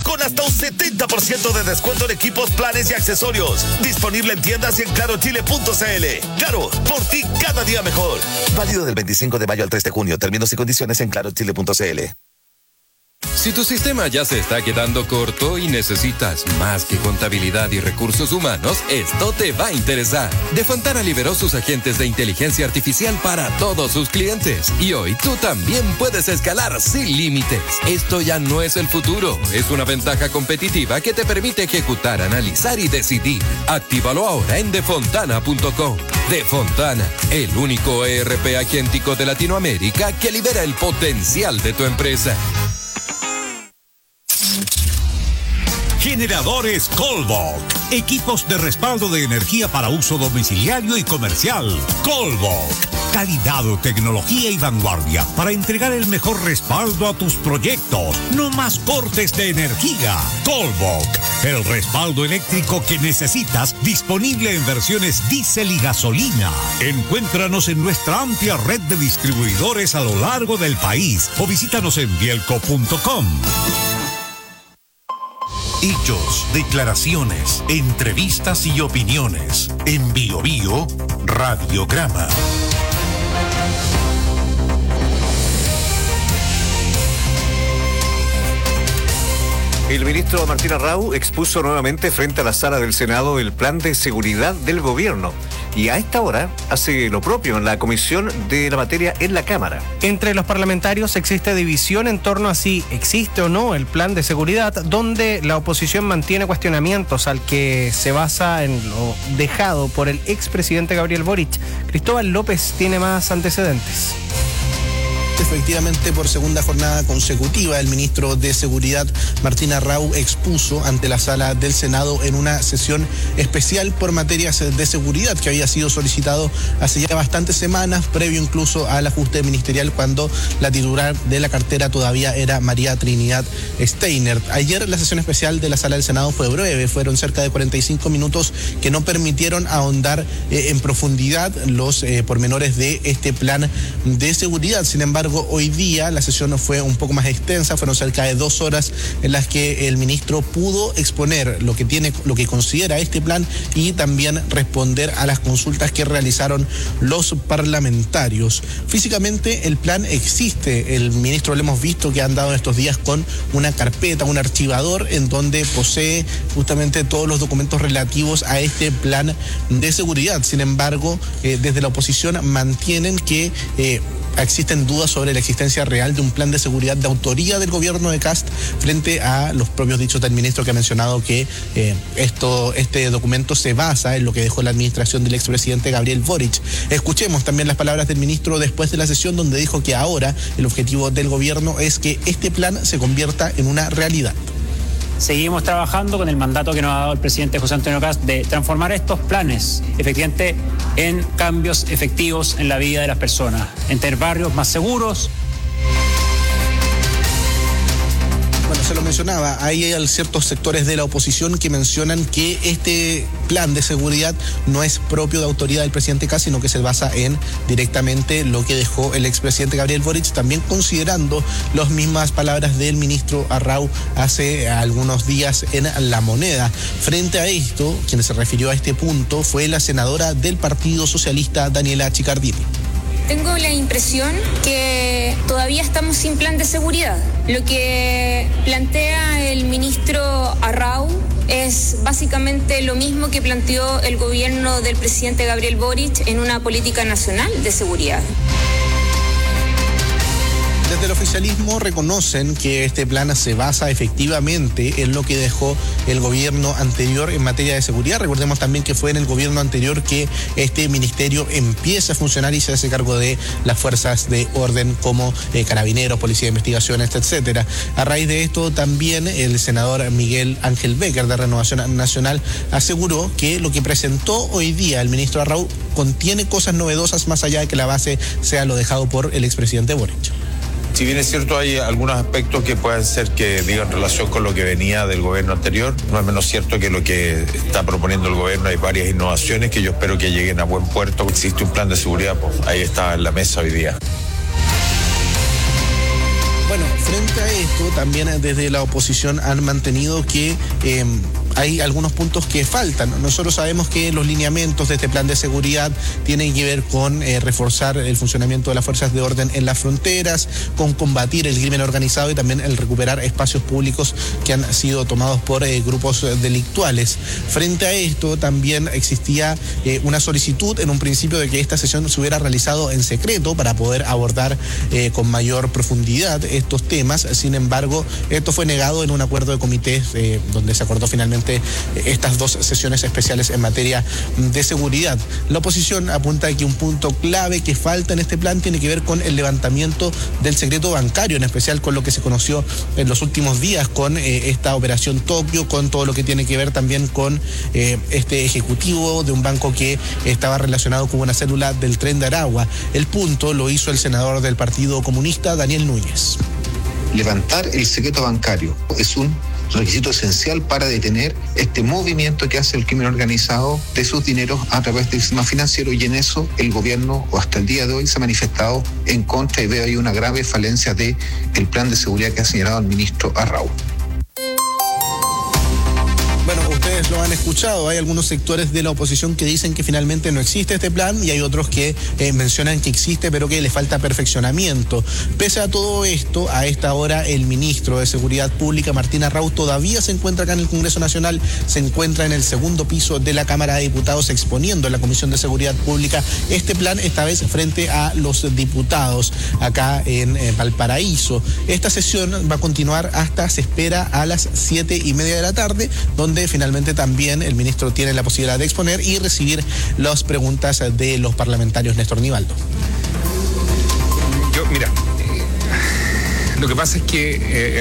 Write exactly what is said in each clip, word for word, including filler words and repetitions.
con hasta un setenta por ciento de descuento en equipos, planes y accesorios. Disponible en tiendas y en claro chile punto c l. Claro, por ti cada día mejor. Válido del veinticinco de mayo al tres de junio. Términos y condiciones en claro chile punto c l. Si tu sistema ya se está quedando corto y necesitas más que contabilidad y recursos humanos, esto te va a interesar. De Fontana liberó sus agentes de inteligencia artificial para todos sus clientes. Y hoy tú también puedes escalar sin límites. Esto ya no es el futuro. Es una ventaja competitiva que te permite ejecutar, analizar y decidir. Actívalo ahora en defontana punto com. Defontana, el único E R P agéntico de Latinoamérica que libera el potencial de tu empresa. Generadores Colbok. Equipos de respaldo de energía para uso domiciliario y comercial. Colbok. Calidad, tecnología y vanguardia para entregar el mejor respaldo a tus proyectos. No más cortes de energía. Colbok. El respaldo eléctrico que necesitas, disponible en versiones diésel y gasolina. Encuéntranos en nuestra amplia red de distribuidores a lo largo del país o visítanos en bielco punto com. Hechos, declaraciones, entrevistas y opiniones. En Bio Bio, Radiograma. El ministro Martín Arrau expuso nuevamente frente a la sala del Senado el plan de seguridad del gobierno. Y a esta hora hace lo propio en la comisión de la materia en la Cámara. Entre los parlamentarios existe división en torno a si existe o no el plan de seguridad, donde la oposición mantiene cuestionamientos al que se basa en lo dejado por el expresidente Gabriel Boric. Cristóbal López tiene más antecedentes. Efectivamente, por segunda jornada consecutiva, el ministro de Seguridad, Martín Arrau, expuso ante la sala del Senado en una sesión especial por materias de seguridad que había sido solicitado hace ya bastantes semanas, previo incluso al ajuste ministerial, cuando la titular de la cartera todavía era María Trinidad Steiner. Ayer la sesión especial de la sala del Senado fue breve, fueron cerca de cuarenta y cinco minutos que no permitieron ahondar eh, en profundidad los eh, pormenores de este plan de seguridad. Sin embargo, hoy día la sesión fue un poco más extensa, fueron cerca de dos horas en las que el ministro pudo exponer lo que tiene, lo que considera este plan y también responder a las consultas que realizaron los parlamentarios. Físicamente el plan existe, el ministro lo hemos visto que ha andado estos días con una carpeta, un archivador en donde posee justamente todos los documentos relativos a este plan de seguridad. Sin embargo, eh, desde la oposición mantienen que eh, existen dudas sobre la existencia real de un plan de seguridad de autoría del gobierno de Kast frente a los propios dichos del ministro, que ha mencionado que eh, esto, este documento se basa en lo que dejó la administración del expresidente Gabriel Boric. Escuchemos también las palabras del ministro después de la sesión, donde dijo que ahora el objetivo del gobierno es que este plan se convierta en una realidad. Seguimos trabajando con el mandato que nos ha dado el presidente José Antonio Kast de transformar estos planes efectivamente en cambios efectivos en la vida de las personas, en tener barrios más seguros. Bueno, se lo mencionaba, hay ciertos sectores de la oposición que mencionan que este plan de seguridad no es propio de autoridad del presidente Kast, sino que se basa en directamente lo que dejó el expresidente Gabriel Boric, también considerando las mismas palabras del ministro Arrau hace algunos días en La Moneda. Frente a esto, quien se refirió a este punto fue la senadora del Partido Socialista, Daniela Chicardini. Tengo la impresión que todavía estamos sin plan de seguridad. Lo que plantea el ministro Arrau es básicamente lo mismo que planteó el gobierno del presidente Gabriel Boric en una política nacional de seguridad. Desde el oficialismo reconocen que este plan se basa efectivamente en lo que dejó el gobierno anterior en materia de seguridad. Recordemos también que fue en el gobierno anterior que este ministerio empieza a funcionar y se hace cargo de las fuerzas de orden como eh, carabineros, policía de investigaciones, etcétera. A raíz de esto también el senador Miguel Ángel Becker de Renovación Nacional aseguró que lo que presentó hoy día el ministro Arrau contiene cosas novedosas más allá de que la base sea lo dejado por el expresidente Boric. Si bien es cierto, hay algunos aspectos que pueden ser que digan relación con lo que venía del gobierno anterior, no es menos cierto que lo que está proponiendo el gobierno hay varias innovaciones que yo espero que lleguen a buen puerto. Existe un plan de seguridad, pues ahí está en la mesa hoy día. Bueno, frente a esto, también desde la oposición han mantenido que eh, hay algunos puntos que faltan. Nosotros sabemos que los lineamientos de este plan de seguridad tienen que ver con eh, reforzar el funcionamiento de las fuerzas de orden en las fronteras, con combatir el crimen organizado y también el recuperar espacios públicos que han sido tomados por eh, grupos delictuales. Frente a esto, también existía eh, una solicitud en un principio de que esta sesión se hubiera realizado en secreto para poder abordar eh, con mayor profundidad estos temas. Sin embargo, esto fue negado en un acuerdo de comités eh, donde se acordó finalmente eh, estas dos sesiones especiales en materia de seguridad. La oposición apunta a que un punto clave que falta en este plan tiene que ver con el levantamiento del secreto bancario, en especial con lo que se conoció en los últimos días con eh, esta operación Tokio, con todo lo que tiene que ver también con eh, este ejecutivo de un banco que estaba relacionado con una célula del Tren de Aragua. El punto lo hizo el senador del Partido Comunista, Daniel Núñez. Levantar el secreto bancario es un requisito esencial para detener este movimiento que hace el crimen organizado de sus dineros a través del sistema financiero, y en eso el gobierno, o hasta el día de hoy, se ha manifestado en contra, y veo ahí una grave falencia del plan de seguridad que ha señalado el ministro Arrau. Bueno, ustedes lo han escuchado, hay algunos sectores de la oposición que dicen que finalmente no existe este plan y hay otros que eh, mencionan que existe pero que le falta perfeccionamiento. Pese a todo esto, a esta hora el ministro de Seguridad Pública, Martín Arrau, todavía se encuentra acá en el Congreso Nacional, se encuentra en el segundo piso de la Cámara de Diputados exponiendo en la Comisión de Seguridad Pública este plan, esta vez frente a los diputados acá en eh, Valparaíso. Esta sesión va a continuar hasta, se espera, a las siete y media de la tarde, donde finalmente también el ministro tiene la posibilidad de exponer y recibir las preguntas de los parlamentarios. Néstor Nivaldo. Yo, mira, eh, lo que pasa es que eh,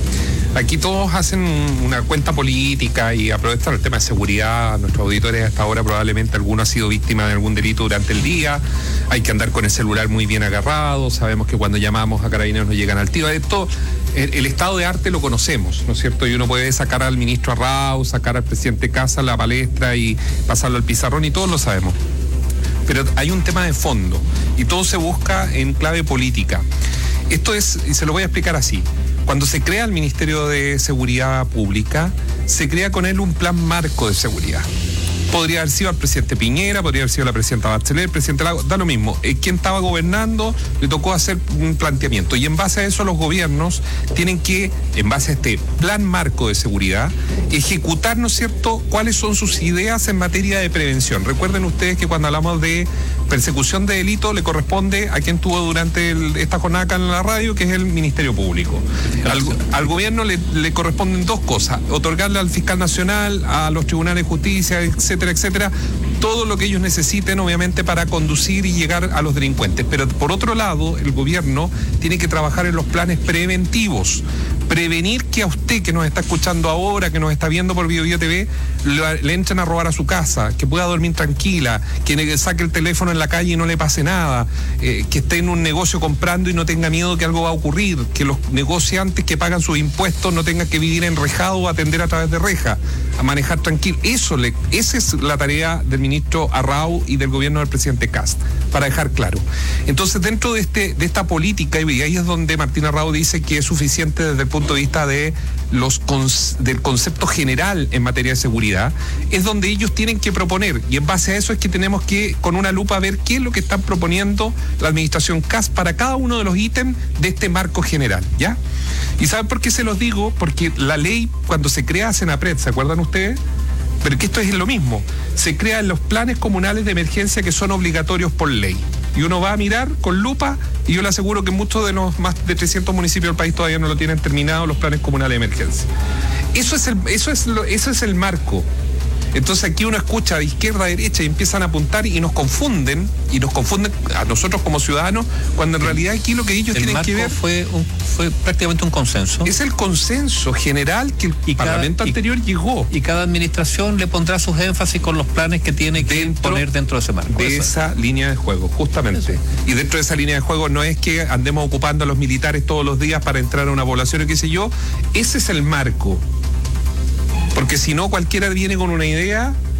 aquí todos hacen una cuenta política y aprovechan el tema de seguridad. Nuestros auditores hasta ahora probablemente alguno ha sido víctima de algún delito durante el día. Hay que andar con el celular muy bien agarrado. Sabemos que cuando llamamos a Carabineros nos llegan al tiro. Esto, el, el estado de arte lo conocemos, ¿no es cierto? Y uno puede sacar al ministro Arrau, sacar al presidente Casa a la palestra y pasarlo al pizarrón, y todos lo sabemos. Pero hay un tema de fondo y todo se busca en clave política. Esto es, y se lo voy a explicar así. Cuando se crea el Ministerio de Seguridad Pública, se crea con él un plan marco de seguridad. Podría haber sido el presidente Piñera, podría haber sido la presidenta Bachelet, el presidente Lago, da lo mismo. Eh, quien estaba gobernando le tocó hacer un planteamiento, y en base a eso los gobiernos tienen que, en base a este plan marco de seguridad, ejecutar, ¿no es cierto?, cuáles son sus ideas en materia de prevención. Recuerden ustedes que cuando hablamos de persecución de delito le corresponde a quien tuvo durante el, esta jornada acá en la radio, que es el Ministerio Público. Al, al gobierno le, le corresponden dos cosas: otorgarle al fiscal nacional, a los tribunales de justicia, etcétera, etcétera, todo lo que ellos necesiten, obviamente, para conducir y llegar a los delincuentes. Pero por otro lado, el gobierno tiene que trabajar en los planes preventivos. Prevenir que a usted que nos está escuchando ahora, que nos está viendo por Bio Bio T V, le, le entren a robar a su casa, que pueda dormir tranquila, que saque el teléfono en la calle y no le pase nada, eh, que esté en un negocio comprando y no tenga miedo que algo va a ocurrir, que los negociantes que pagan sus impuestos no tengan que vivir enrejado o atender a través de reja, a manejar tranquilo. Eso le, esa es la tarea del ministro Arrau y del gobierno del presidente Kast, para dejar claro. Entonces, dentro de este de esta política, y ahí es donde Martín Arrau dice que es suficiente desde el punto de vista de los del concepto general en materia de seguridad, es donde ellos tienen que proponer, y en base a eso es que tenemos que con una lupa ver qué es lo que están proponiendo la administración Kast para cada uno de los ítems de este marco general, ¿ya? ¿Y saben por qué se los digo? Porque la ley, cuando se crea Senapred, ¿se acuerdan ustedes? Pero que esto es lo mismo, se crean los planes comunales de emergencia que son obligatorios por ley. Y uno va a mirar con lupa, y yo le aseguro que muchos de los más de trescientos municipios del país todavía no lo tienen terminado, los planes comunales de emergencia. Eso es el, eso es lo, eso es el marco. Entonces aquí uno escucha de izquierda a derecha y empiezan a apuntar y nos confunden, y nos confunden a nosotros como ciudadanos, cuando en realidad aquí lo que ellos el tienen que ver fue un, fue prácticamente un consenso. Es el consenso general que el y Parlamento cada, anterior y, llegó. Y cada administración le pondrá sus énfasis con los planes que tiene que dentro, poner dentro de ese marco. De esa es. línea de juego, justamente. Eso. Y dentro de esa línea de juego no es que andemos ocupando a los militares todos los días para entrar a una población o qué sé yo. Ese es el marco. Porque si no, cualquiera viene con una idea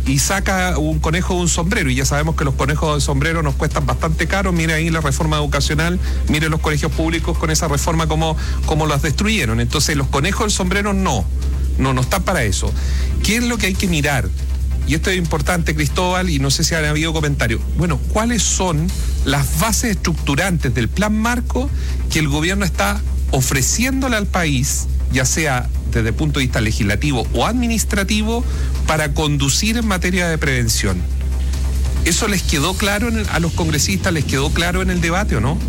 y saca un conejo de un sombrero, y ya sabemos que los conejos de sombrero nos cuestan bastante caro. Mire ahí la reforma educacional, mire los colegios públicos con esa reforma como, como las destruyeron. Entonces los conejos del sombrero no, no, no están para eso. ¿Qué es lo que hay que mirar? Y esto es importante, Cristóbal, y no sé si han habido comentarios. Bueno, ¿cuáles son las bases estructurantes del plan marco que el gobierno está ofreciéndole al país, ya sea desde el punto de vista legislativo o administrativo, para conducir en materia de prevención? ¿Eso les quedó claro en el, a los congresistas, les quedó claro en el debate o no?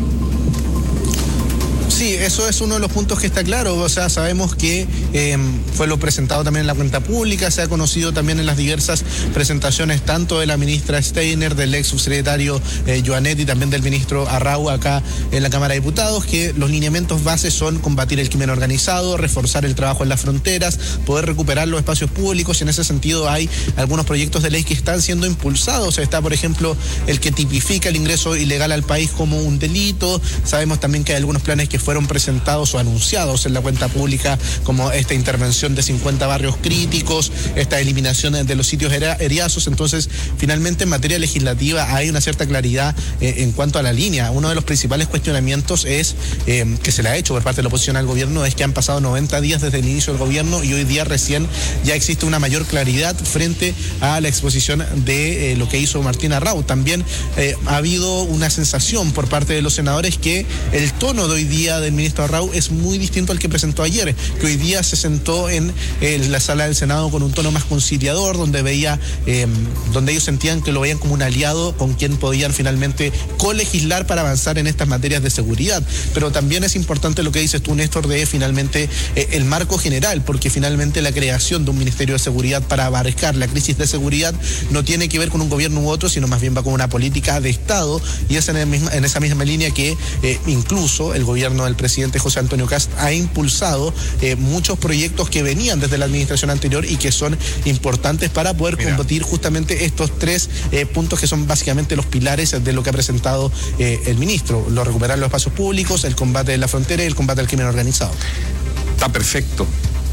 Sí, eso es uno de los puntos que está claro. O sea, sabemos que eh, fue lo presentado también en la cuenta pública, se ha conocido también en las diversas presentaciones tanto de la ministra Steiner, del ex subsecretario eh, Joanet y también del ministro Arrau acá en la Cámara de Diputados, que los lineamientos bases son combatir el crimen organizado, reforzar el trabajo en las fronteras, poder recuperar los espacios públicos, y en ese sentido hay algunos proyectos de ley que están siendo impulsados. Está, por ejemplo, el que tipifica el ingreso ilegal al país como un delito. Sabemos también que hay algunos planes que fueron presentados o anunciados en la cuenta pública, como esta intervención de cincuenta barrios críticos, esta eliminación de los sitios eriazos. Entonces, finalmente, en materia legislativa hay una cierta claridad eh, en cuanto a la línea. Uno de los principales cuestionamientos es eh, que se le ha hecho por parte de la oposición al gobierno, es que han pasado noventa días desde el inicio del gobierno y hoy día recién ya existe una mayor claridad frente a la exposición de eh, lo que hizo Martín Arrau. También eh, ha habido una sensación por parte de los senadores que el tono de hoy día del ministro Arrau es muy distinto al que presentó ayer, que hoy día se sentó en, en la sala del Senado con un tono más conciliador, donde veía, eh, donde ellos sentían que lo veían como un aliado con quien podían finalmente colegislar para avanzar en estas materias de seguridad. Pero también es importante lo que dices tú, Néstor, de finalmente eh, el marco general, porque finalmente la creación de un Ministerio de Seguridad para abarcar la crisis de seguridad no tiene que ver con un gobierno u otro, sino más bien va con una política de Estado, y es en, el misma, en esa misma línea que eh, incluso el gobierno del presidente José Antonio Kast ha impulsado eh, muchos proyectos que venían desde la administración anterior y que son importantes para poder Mira. combatir justamente estos tres eh, puntos que son básicamente los pilares de lo que ha presentado eh, el ministro: lo recuperar los espacios públicos, el combate de la frontera y el combate al crimen organizado. Está perfecto,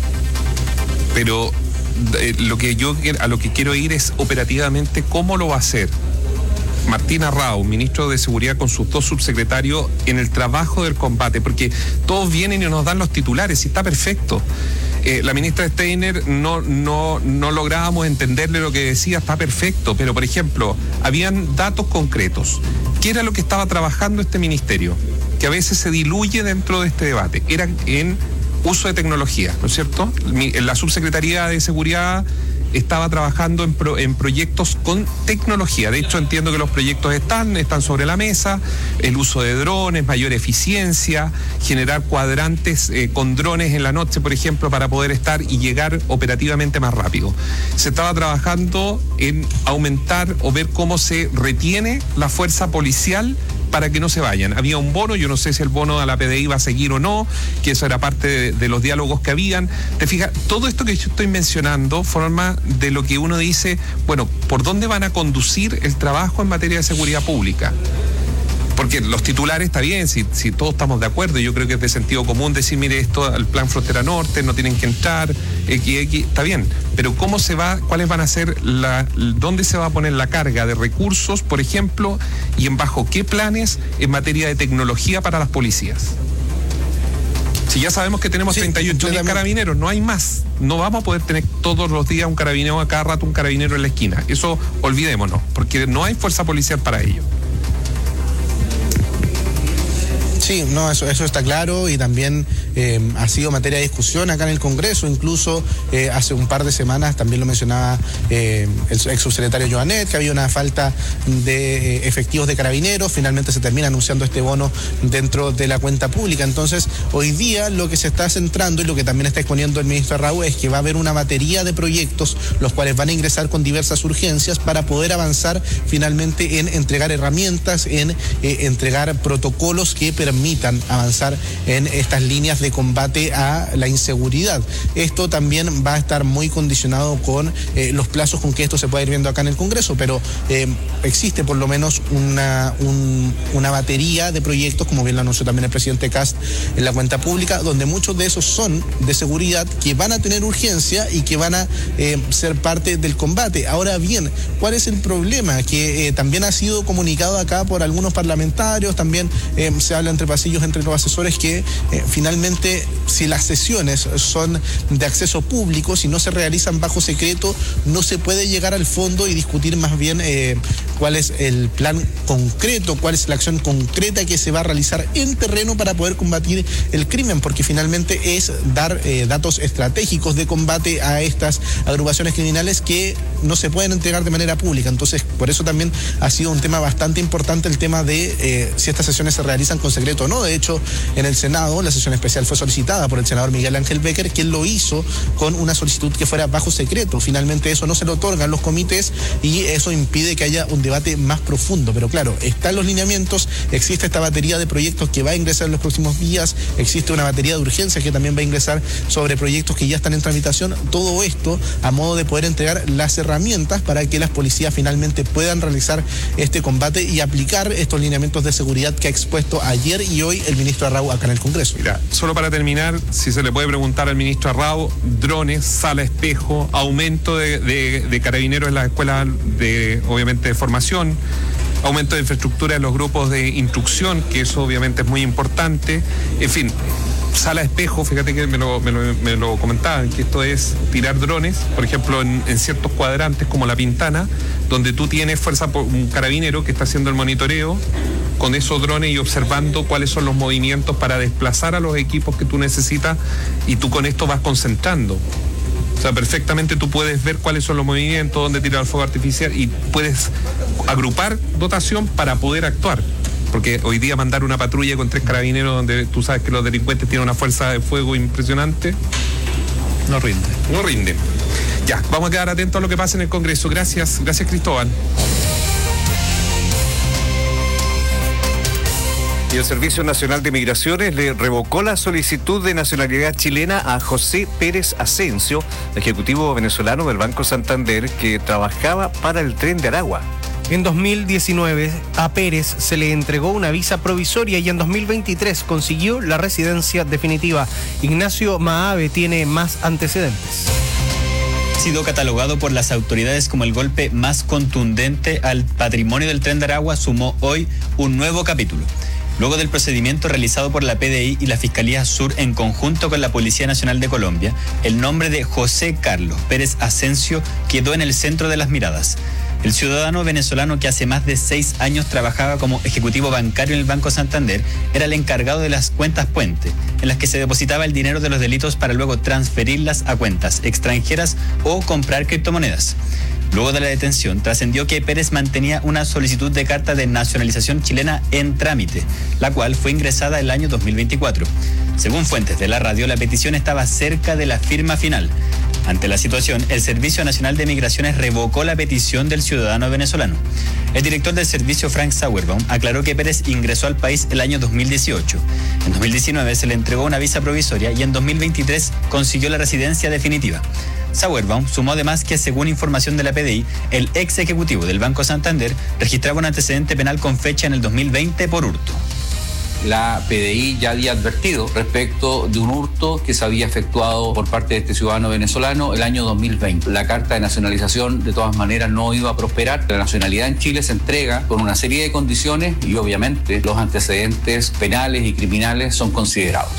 pero eh, lo que yo a lo que quiero ir es operativamente cómo lo va a hacer Martín Arrau, ministro de Seguridad, con sus dos subsecretarios en el trabajo del combate, porque todos vienen y nos dan los titulares y está perfecto. Eh, la ministra Steiner no, no, no lográbamos entenderle lo que decía, está perfecto, pero por ejemplo, habían datos concretos. ¿Qué era lo que estaba trabajando este ministerio? Que a veces se diluye dentro de este debate. Era en uso de tecnología, ¿no es cierto? La subsecretaría de Seguridad estaba trabajando en, pro, en proyectos con tecnología. De hecho, entiendo que los proyectos están, están sobre la mesa: el uso de drones, mayor eficiencia, generar cuadrantes eh, con drones en la noche, por ejemplo, para poder estar y llegar operativamente más rápido. Se estaba trabajando en aumentar o ver cómo se retiene la fuerza policial para que no se vayan. Había un bono, yo no sé si el bono a la P D I va a seguir o no, que eso era parte de, de los diálogos que habían. Te fijas, todo esto que yo estoy mencionando forma de lo que uno dice, bueno, ¿por dónde van a conducir el trabajo en materia de seguridad pública? Porque los titulares está bien, si, si todos estamos de acuerdo, yo creo que es de sentido común decir, mire, esto al plan Frontera Norte, no tienen que entrar, X, X, está bien, pero ¿cómo se va, cuáles van a ser, la, dónde se va a poner la carga de recursos, por ejemplo, y en bajo qué planes en materia de tecnología para las policías? Si ya sabemos que tenemos sí, treinta y ocho mil carabineros, no hay más. No vamos a poder tener todos los días un carabinero, a cada rato un carabinero en la esquina. Eso olvidémonos, porque no hay fuerza policial para ello. Sí, no, eso, eso está claro, y también eh, ha sido materia de discusión acá en el Congreso. Incluso eh, hace un par de semanas también lo mencionaba eh, el ex subsecretario Joanet, que había una falta de eh, efectivos de carabineros. Finalmente se termina anunciando este bono dentro de la cuenta pública. Entonces, hoy día lo que se está centrando y lo que también está exponiendo el ministro Arrau es que va a haber una batería de proyectos, los cuales van a ingresar con diversas urgencias para poder avanzar finalmente en entregar herramientas, en eh, entregar protocolos que permitan permitan avanzar en estas líneas de combate a la inseguridad. Esto también va a estar muy condicionado con eh, los plazos con que esto se pueda ir viendo acá en el Congreso, pero eh, existe por lo menos una, un, una batería de proyectos, como bien lo anunció también el presidente Kast en la cuenta pública, donde muchos de esos son de seguridad, que van a tener urgencia y que van a eh, ser parte del combate. Ahora bien, ¿cuál es el problema? Que eh, también ha sido comunicado acá por algunos parlamentarios, también eh, se habla entre pasillos entre los asesores que eh, finalmente, si las sesiones son de acceso público, si no se realizan bajo secreto, no se puede llegar al fondo y discutir más bien eh, cuál es el plan concreto, cuál es la acción concreta que se va a realizar en terreno para poder combatir el crimen, porque finalmente es dar eh, datos estratégicos de combate a estas agrupaciones criminales que no se pueden entregar de manera pública. Entonces, por eso también ha sido un tema bastante importante el tema de eh, si estas sesiones se realizan con secreto o no. De hecho, en el Senado, la sesión especial fue solicitada por el senador Miguel Ángel Becker, quien lo hizo con una solicitud que fuera bajo secreto. Finalmente eso no se lo otorgan los comités y eso impide que haya un debate más profundo. Pero claro, están los lineamientos, existe esta batería de proyectos que va a ingresar en los próximos días, existe una batería de urgencias que también va a ingresar sobre proyectos que ya están en tramitación. Todo esto a modo de poder entregar las herramientas para que las policías finalmente puedan realizar este combate y aplicar estos lineamientos de seguridad que ha expuesto ayer y hoy el ministro Arrau acá en el Congreso. Mira, solo para terminar, si se le puede preguntar al ministro Arrau, drones, sala espejo, aumento de, de, de carabineros en las escuelas de, obviamente, de formación, aumento de infraestructura en los grupos de instrucción, que eso obviamente es muy importante, en fin. Sala espejo, fíjate que me lo, me lo, me lo comentaban, que esto es tirar drones, por ejemplo, en, en ciertos cuadrantes como La Pintana, donde tú tienes fuerza, un carabinero que está haciendo el monitoreo con esos drones y observando cuáles son los movimientos para desplazar a los equipos que tú necesitas, y tú con esto vas concentrando. O sea, perfectamente tú puedes ver cuáles son los movimientos, dónde tirar el fuego artificial, y puedes agrupar dotación para poder actuar. Porque hoy día mandar una patrulla con tres carabineros donde tú sabes que los delincuentes tienen una fuerza de fuego impresionante, no rinde. No rinde. Ya, vamos a quedar atentos a lo que pasa en el Congreso. Gracias, gracias Cristóbal. Y el Servicio Nacional de Migraciones le revocó la solicitud de nacionalidad chilena a José Pérez Asensio, ejecutivo venezolano del Banco Santander, que trabajaba para el Tren de Aragua. En dos mil diecinueve a Pérez se le entregó una visa provisoria y en dos mil veintitrés consiguió la residencia definitiva. Ignacio Maave tiene más antecedentes. Ha sido catalogado por las autoridades como el golpe más contundente al patrimonio del Tren de Aragua, sumó hoy un nuevo capítulo. Luego del procedimiento realizado por la P D I y la Fiscalía Sur en conjunto con la Policía Nacional de Colombia, el nombre de José Carlos Pérez Asensio quedó en el centro de las miradas. El ciudadano venezolano, que hace más de seis años trabajaba como ejecutivo bancario en el Banco Santander, era el encargado de las cuentas puente, en las que se depositaba el dinero de los delitos para luego transferirlas a cuentas extranjeras o comprar criptomonedas. Luego de la detención, trascendió que Pérez mantenía una solicitud de carta de nacionalización chilena en trámite, la cual fue ingresada el año dos mil veinticuatro. Según fuentes de la radio, la petición estaba cerca de la firma final. Ante la situación, el Servicio Nacional de Migraciones revocó la petición del ciudadano venezolano. El director del servicio, Frank Sauerbaum, aclaró que Pérez ingresó al país el año dos mil dieciocho. En dos mil diecinueve se le entregó una visa provisoria y en dos mil veintitrés consiguió la residencia definitiva. Sauerbaum sumó además que, según información de la P D I, el ex ejecutivo del Banco Santander registraba un antecedente penal con fecha en el dos mil veinte por hurto. La P D I ya había advertido respecto de un hurto que se había efectuado por parte de este ciudadano venezolano el año dos mil veinte. La carta de nacionalización de todas maneras no iba a prosperar. La nacionalidad en Chile se entrega con una serie de condiciones y obviamente los antecedentes penales y criminales son considerados.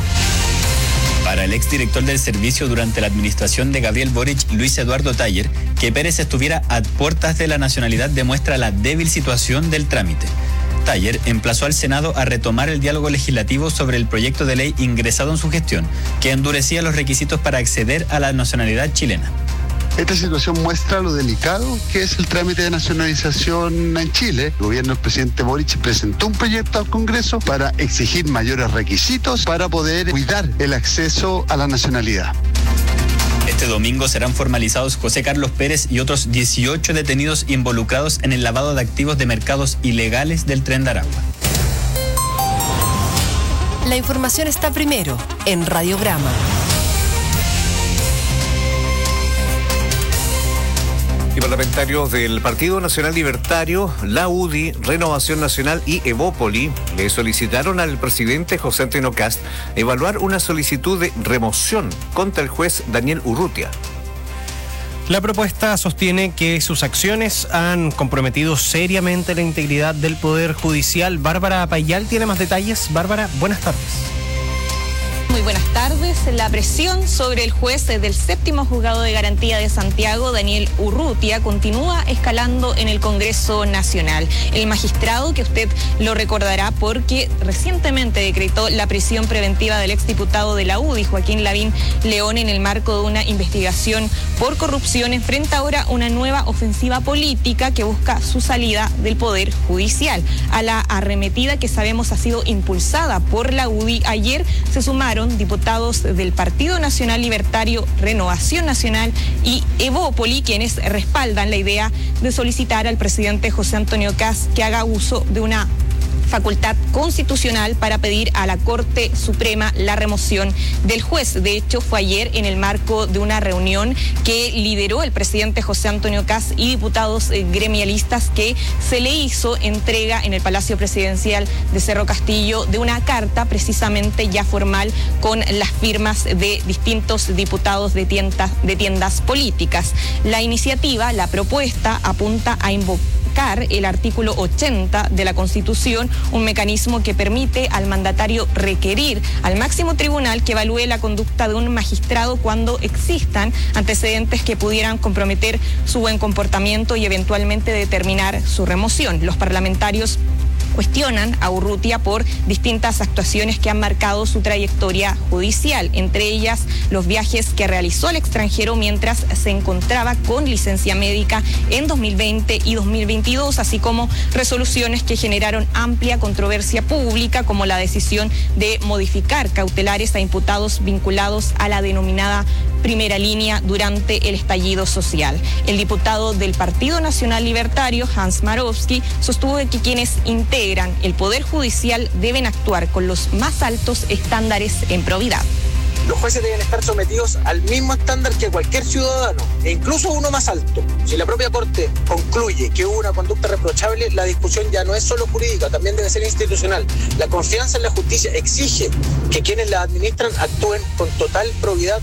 Para el exdirector del servicio durante la administración de Gabriel Boric, Luis Eduardo Taller, que Pérez estuviera a puertas de la nacionalidad demuestra la débil situación del trámite. Taller emplazó al Senado a retomar el diálogo legislativo sobre el proyecto de ley ingresado en su gestión, que endurecía los requisitos para acceder a la nacionalidad chilena. Esta situación muestra lo delicado que es el trámite de nacionalización en Chile. El gobierno del presidente Boric presentó un proyecto al Congreso para exigir mayores requisitos para poder cuidar el acceso a la nacionalidad. Este domingo serán formalizados José Carlos Pérez y otros dieciocho detenidos involucrados en el lavado de activos de mercados ilegales del Tren de Aragua. La información está primero en Radiograma. Y parlamentarios del Partido Nacional Libertario, la U D I, Renovación Nacional y Evópoli le solicitaron al presidente José Antonio Kast evaluar una solicitud de remoción contra el juez Daniel Urrutia. La propuesta sostiene que sus acciones han comprometido seriamente la integridad del Poder Judicial. Bárbara Payal tiene más detalles. Bárbara, buenas tardes. Muy buenas tardes. La presión sobre el juez del séptimo juzgado de garantía de Santiago, Daniel Urrutia, continúa escalando en el Congreso Nacional. El magistrado, que usted lo recordará porque recientemente decretó la prisión preventiva del exdiputado de la U D I, Joaquín Lavín León, en el marco de una investigación por corrupción, enfrenta ahora una nueva ofensiva política que busca su salida del Poder Judicial. A la arremetida que sabemos ha sido impulsada por la U D I, ayer se sumaron diputados del Partido Nacional Libertario, Renovación Nacional y Evópoli, quienes respaldan la idea de solicitar al presidente José Antonio Kast que haga uso de una facultad constitucional para pedir a la Corte Suprema la remoción del juez. De hecho, fue ayer en el marco de una reunión que lideró el presidente José Antonio Kast y diputados eh, gremialistas que se le hizo entrega en el Palacio Presidencial de Cerro Castillo de una carta precisamente ya formal con las firmas de distintos diputados de tiendas, de tiendas políticas. La iniciativa, la propuesta, apunta a invocar el artículo ochenta de la Constitución, un mecanismo que permite al mandatario requerir al máximo tribunal que evalúe la conducta de un magistrado cuando existan antecedentes que pudieran comprometer su buen comportamiento y eventualmente determinar su remoción. Los parlamentarios cuestionan a Urrutia por distintas actuaciones que han marcado su trayectoria judicial, entre ellas los viajes que realizó al extranjero mientras se encontraba con licencia médica en dos mil veinte y dos mil veintidós, así como resoluciones que generaron amplia controversia pública, como la decisión de modificar cautelares a imputados vinculados a la denominada primera línea durante el estallido social. El diputado del Partido Nacional Libertario, Hans Marowski, sostuvo que quienes integran el Poder Judicial deben actuar con los más altos estándares en probidad. Los jueces deben estar sometidos al mismo estándar que cualquier ciudadano, e incluso uno más alto. Si la propia Corte concluye que hubo una conducta reprochable, la discusión ya no es solo jurídica, también debe ser institucional. La confianza en la justicia exige que quienes la administran actúen con total probidad.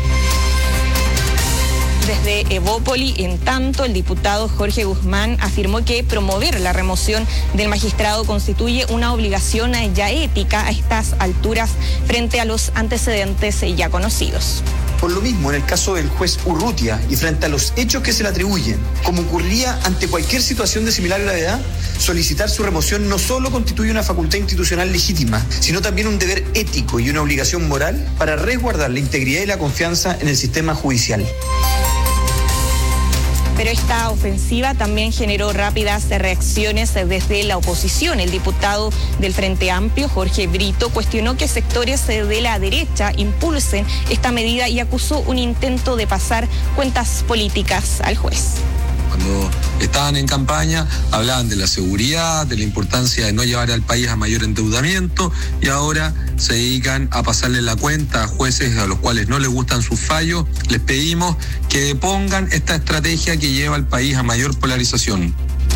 Desde Evópoli, en tanto, el diputado Jorge Guzmán afirmó que promover la remoción del magistrado constituye una obligación ya ética a estas alturas frente a los antecedentes ya conocidos. Por lo mismo, en el caso del juez Urrutia y frente a los hechos que se le atribuyen, como ocurría ante cualquier situación de similar gravedad, solicitar su remoción no solo constituye una facultad institucional legítima, sino también un deber ético y una obligación moral para resguardar la integridad y la confianza en el sistema judicial. Pero esta ofensiva también generó rápidas reacciones desde la oposición. El diputado del Frente Amplio, Jorge Brito, cuestionó que sectores de la derecha impulsen esta medida y acusó un intento de pasar cuentas políticas al juez. Cuando estaban en campaña hablaban de la seguridad, de la importancia de no llevar al país a mayor endeudamiento, y ahora se dedican a pasarle la cuenta a jueces a los cuales no les gustan sus fallos. Les pedimos que pongan esta estrategia que lleva al país a mayor polarización.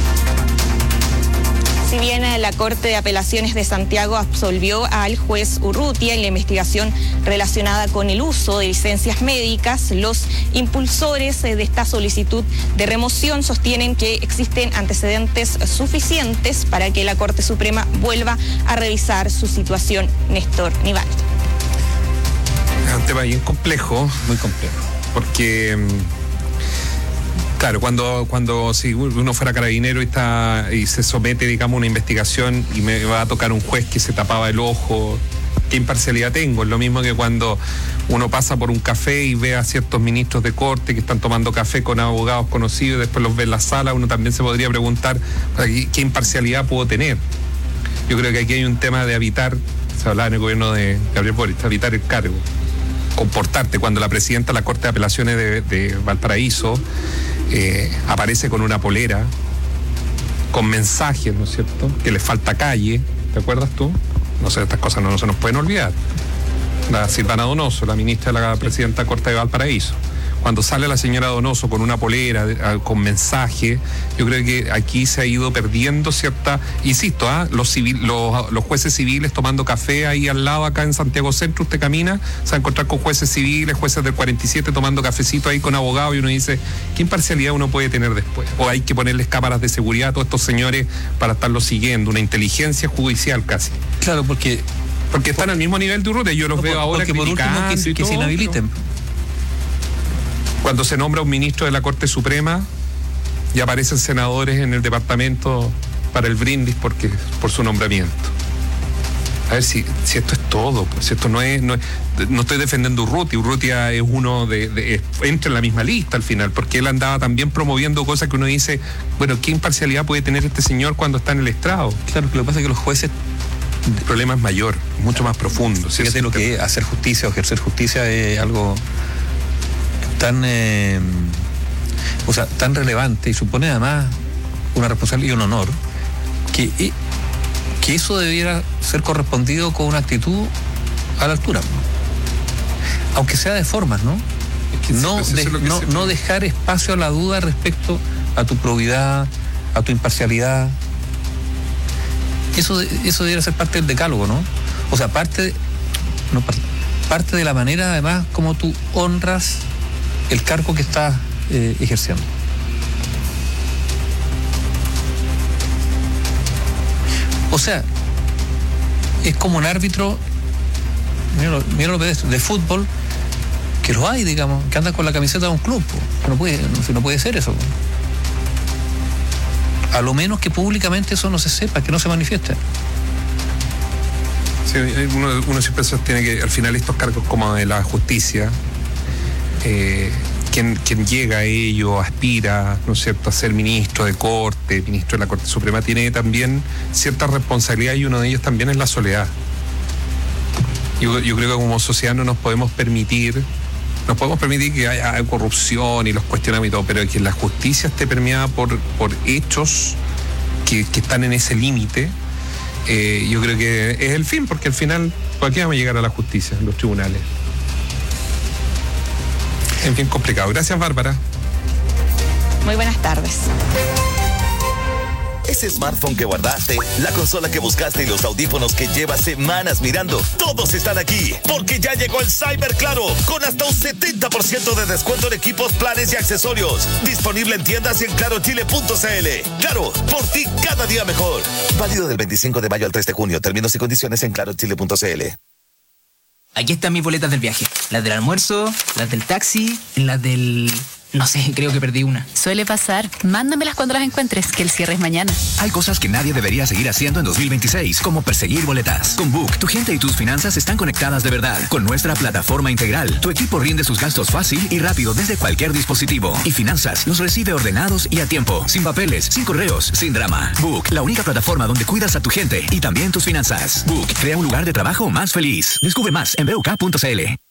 Si bien la Corte de Apelaciones de Santiago absolvió al juez Urrutia en la investigación relacionada con el uso de licencias médicas, los impulsores de esta solicitud de remoción sostienen que existen antecedentes suficientes para que la Corte Suprema vuelva a revisar su situación. Néstor Nivaldo. Es un tema bien complejo. Muy complejo. Porque... Claro, cuando, cuando si uno fuera carabinero y, está, y se somete, digamos, a una investigación y me va a tocar un juez que se tapaba el ojo, ¿qué imparcialidad tengo? Es lo mismo que cuando uno pasa por un café y ve a ciertos ministros de corte que están tomando café con abogados conocidos y después los ve en la sala, uno también se podría preguntar ¿qué imparcialidad puedo tener? Yo creo que aquí hay un tema de habitar, se hablaba en el gobierno de Gabriel Boric, habitar el cargo, comportarte. Cuando la presidenta de la Corte de Apelaciones de, de Valparaíso Eh, aparece con una polera, con mensajes, ¿no es cierto? Que le falta calle, ¿te acuerdas tú? No sé, estas cosas no, no se nos pueden olvidar. La Silvana Donoso, la ministra de la presidenta Corte de Valparaíso. Cuando sale la señora Donoso con una polera, con mensaje, yo creo que aquí se ha ido perdiendo cierta, insisto, ¿ah? los, civil, los, los jueces civiles tomando café ahí al lado, acá en Santiago Centro, usted camina, se va a encontrar con jueces civiles, jueces del cuarenta y siete tomando cafecito ahí con abogados, y uno dice, ¿qué imparcialidad uno puede tener después? O hay que ponerles cámaras de seguridad a todos estos señores para estarlos siguiendo, una inteligencia judicial casi. Claro, porque... Porque están al mismo nivel de Urrutia, yo los no, veo ahora porque criticando por último que, que se inhabiliten. Pero... Cuando se nombra un ministro de la Corte Suprema y aparecen senadores en el departamento para el brindis porque, por su nombramiento. A ver si, si esto es todo, pues, si esto no es, no es, no estoy defendiendo a Urrutia, Urrutia es uno de, de, entra en la misma lista al final, porque él andaba también promoviendo cosas que uno dice, bueno, ¿qué imparcialidad puede tener este señor cuando está en el estrado? Claro, lo que pasa es que los jueces... El problema es mayor, mucho más profundo. Fíjate ¿sí? lo que es hacer justicia o ejercer justicia es algo tan eh, o sea, tan relevante y supone además una responsabilidad y un honor que, que eso debiera ser correspondido con una actitud a la altura, aunque sea de formas, ¿no? Es que no, de, es no, no dejar espacio a la duda respecto a tu probidad, a tu imparcialidad. Eso, eso debería ser parte del decálogo, ¿no? O sea, parte, no, parte de la manera, además, como tú honras el cargo que estás eh, ejerciendo. O sea, es como un árbitro, mira, mira lo que es, de fútbol, que lo hay, digamos, que anda con la camiseta de un club. No puede, no, no puede ser eso. A lo menos que públicamente eso no se sepa, que no se manifieste. Sí, uno, uno siempre sostiene que al final estos cargos como de la justicia, eh, quien, quien llega a ello, aspira, ¿no es cierto?, a ser ministro de Corte, ministro de la Corte Suprema, tiene también cierta responsabilidad y uno de ellos también es la soledad. Yo, yo creo que como sociedad no nos podemos permitir Nos podemos permitir que haya corrupción y los cuestionamientos, pero que la justicia esté permeada por, por hechos que, que están en ese límite, eh, yo creo que es el fin, porque al final, ¿por qué vamos a llegar a la justicia, en los tribunales? En fin, complicado. Gracias, Bárbara. Muy buenas tardes. Ese smartphone que guardaste, la consola que buscaste y los audífonos que llevas semanas mirando, todos están aquí, porque ya llegó el Cyber Claro, con hasta un setenta por ciento de descuento en equipos, planes y accesorios. Disponible en tiendas y en claro chile punto c l. Claro, por ti cada día mejor. Válido del veinticinco de mayo al tres de junio. Términos y condiciones en claro chile punto c l. Aquí están mis boletas del viaje. Las del almuerzo, las del taxi, las del... No sé, creo que perdí una. Suele pasar. Mándamelas cuando las encuentres, que el cierre es mañana. Hay cosas que nadie debería seguir haciendo en dos mil veintiséis, como perseguir boletas. Con Book, tu gente y tus finanzas están conectadas de verdad. Con nuestra plataforma integral, tu equipo rinde sus gastos fácil y rápido desde cualquier dispositivo. Y Finanzas los recibe ordenados y a tiempo, sin papeles, sin correos, sin drama. Book, la única plataforma donde cuidas a tu gente y también tus finanzas. Book, crea un lugar de trabajo más feliz. Descubre más en b u k punto c l.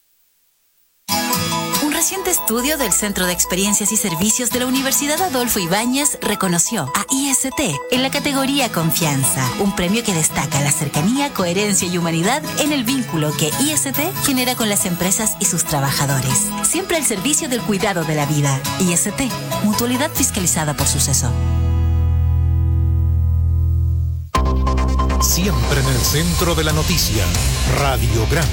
Un reciente estudio del Centro de Experiencias y Servicios de la Universidad Adolfo Ibáñez reconoció a I S T en la categoría Confianza, un premio que destaca la cercanía, coherencia y humanidad en el vínculo que I S T genera con las empresas y sus trabajadores. Siempre al servicio del cuidado de la vida. I S T, mutualidad fiscalizada por Suceso. Siempre en el centro de la noticia, Radiograma.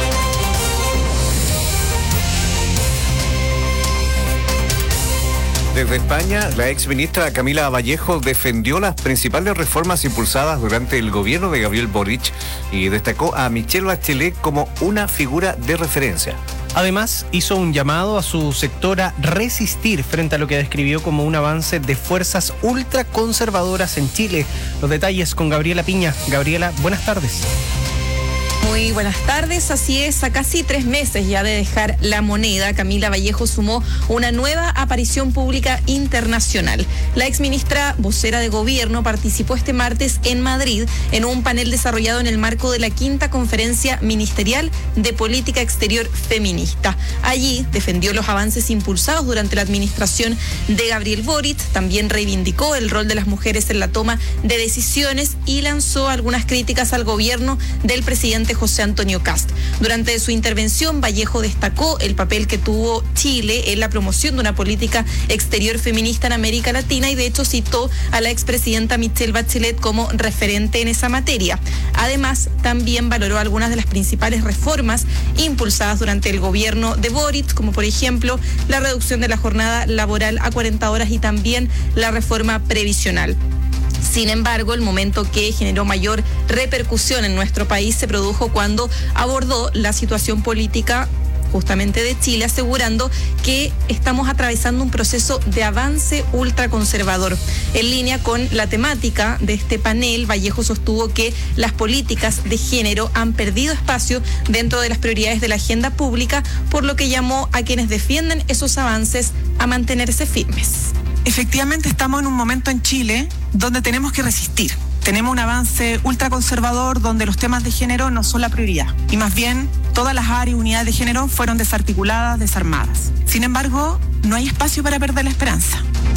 Desde España, la exministra Camila Vallejo defendió las principales reformas impulsadas durante el gobierno de Gabriel Boric y destacó a Michelle Bachelet como una figura de referencia. Además, hizo un llamado a su sector a resistir frente a lo que describió como un avance de fuerzas ultraconservadoras en Chile. Los detalles con Gabriela Piña. Gabriela, buenas tardes. Muy buenas tardes, así es, a casi tres meses ya de dejar la moneda, Camila Vallejo sumó una nueva aparición pública internacional. La exministra vocera de gobierno participó este martes en Madrid en un panel desarrollado en el marco de la quinta conferencia ministerial de política exterior feminista. Allí defendió los avances impulsados durante la administración de Gabriel Boric, también reivindicó el rol de las mujeres en la toma de decisiones y lanzó algunas críticas al gobierno del presidente José Antonio Kast. Durante su intervención, Vallejo destacó el papel que tuvo Chile en la promoción de una política exterior feminista en América Latina y de hecho citó a la expresidenta Michelle Bachelet como referente en esa materia. Además, también valoró algunas de las principales reformas impulsadas durante el gobierno de Boric, como por ejemplo la reducción de la jornada laboral a cuarenta horas y también la reforma previsional. Sin embargo, el momento que generó mayor repercusión en nuestro país se produjo cuando abordó la situación política justamente de Chile, asegurando que estamos atravesando un proceso de avance ultraconservador. En línea con la temática de este panel, Vallejo sostuvo que las políticas de género han perdido espacio dentro de las prioridades de la agenda pública, por lo que llamó a quienes defienden esos avances a mantenerse firmes. Efectivamente, estamos en un momento en Chile donde tenemos que resistir. Tenemos un avance ultraconservador donde los temas de género no son la prioridad y más bien todas las áreas y unidades de género fueron desarticuladas, desarmadas. Sin embargo, no hay espacio para perder la esperanza.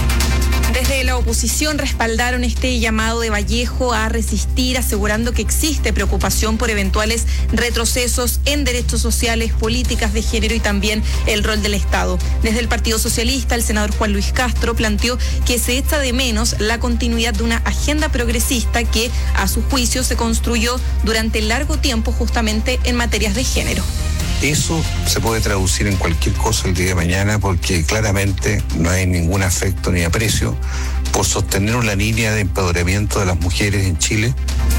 Desde la oposición respaldaron este llamado de Vallejo a resistir, asegurando que existe preocupación por eventuales retrocesos en derechos sociales, políticas de género y también el rol del Estado. Desde el Partido Socialista, el senador Juan Luis Castro planteó que se echa de menos la continuidad de una agenda progresista que, a su juicio, se construyó durante largo tiempo justamente en materias de género. Eso se puede traducir en cualquier cosa el día de mañana porque claramente no hay ningún afecto ni aprecio por sostener una línea de empoderamiento de las mujeres en Chile.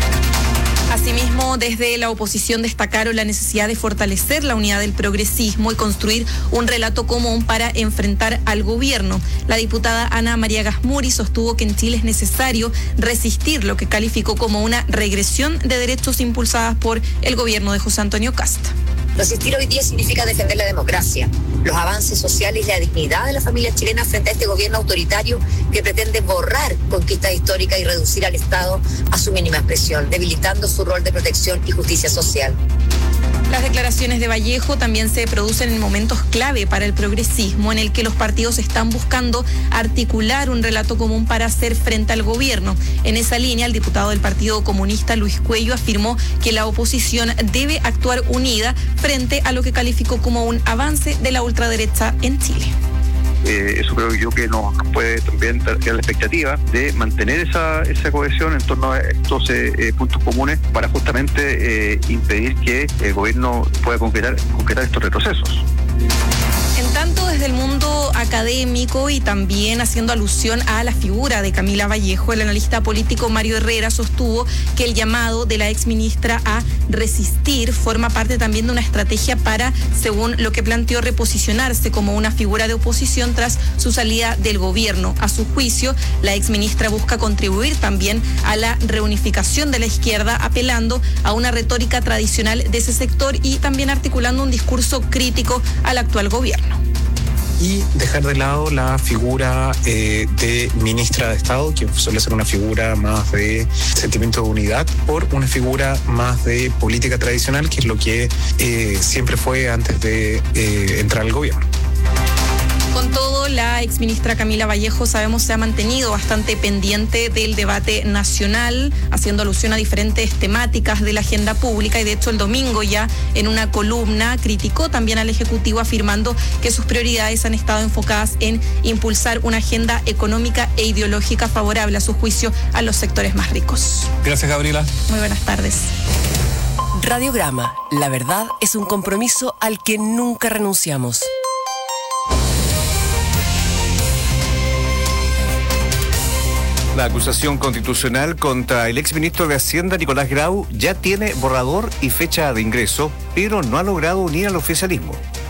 Asimismo, desde la oposición destacaron la necesidad de fortalecer la unidad del progresismo y construir un relato común para enfrentar al gobierno. La diputada Ana María Gasmuri sostuvo que en Chile es necesario resistir lo que calificó como una regresión de derechos impulsadas por el gobierno de José Antonio Kast. Resistir hoy día significa defender la democracia, los avances sociales y la dignidad de la familia chilena frente a este gobierno autoritario que pretende borrar conquistas históricas y reducir al Estado a su mínima expresión, debilitando su rol de protección y justicia social. Las declaraciones de Vallejo también se producen en momentos clave para el progresismo, en el que los partidos están buscando articular un relato común para hacer frente al gobierno. En esa línea, el diputado del Partido Comunista, Luis Cuello, afirmó que la oposición debe actuar unida frente a lo que calificó como un avance de la ultraderecha en Chile. Eh, eso creo yo que nos puede también dar la expectativa de mantener esa, esa cohesión en torno a estos eh, puntos comunes para justamente eh, impedir que el gobierno pueda concretar, concretar estos retrocesos. En tanto, desde el mundo académico y también haciendo alusión a la figura de Camila Vallejo, el analista político Mario Herrera sostuvo que el llamado de la exministra a resistir forma parte también de una estrategia para, según lo que planteó, reposicionarse como una figura de oposición tras su salida del gobierno. A su juicio, la exministra busca contribuir también a la reunificación de la izquierda, apelando a una retórica tradicional de ese sector y también articulando un discurso crítico al actual gobierno. Y dejar de lado la figura eh, de ministra de Estado, que suele ser una figura más de sentimiento de unidad, por una figura más de política tradicional, que es lo que eh, siempre fue antes de eh, entrar al gobierno. Con todo, la exministra Camila Vallejo, sabemos, se ha mantenido bastante pendiente del debate nacional, haciendo alusión a diferentes temáticas de la agenda pública y de hecho el domingo ya en una columna criticó también al Ejecutivo afirmando que sus prioridades han estado enfocadas en impulsar una agenda económica e ideológica favorable a su juicio a los sectores más ricos. Gracias, Gabriela. Muy buenas tardes. Radiograma, la verdad es un compromiso al que nunca renunciamos. La acusación constitucional contra el exministro de Hacienda, Nicolás Grau, ya tiene borrador y fecha de ingreso, pero no ha logrado unir al oficialismo.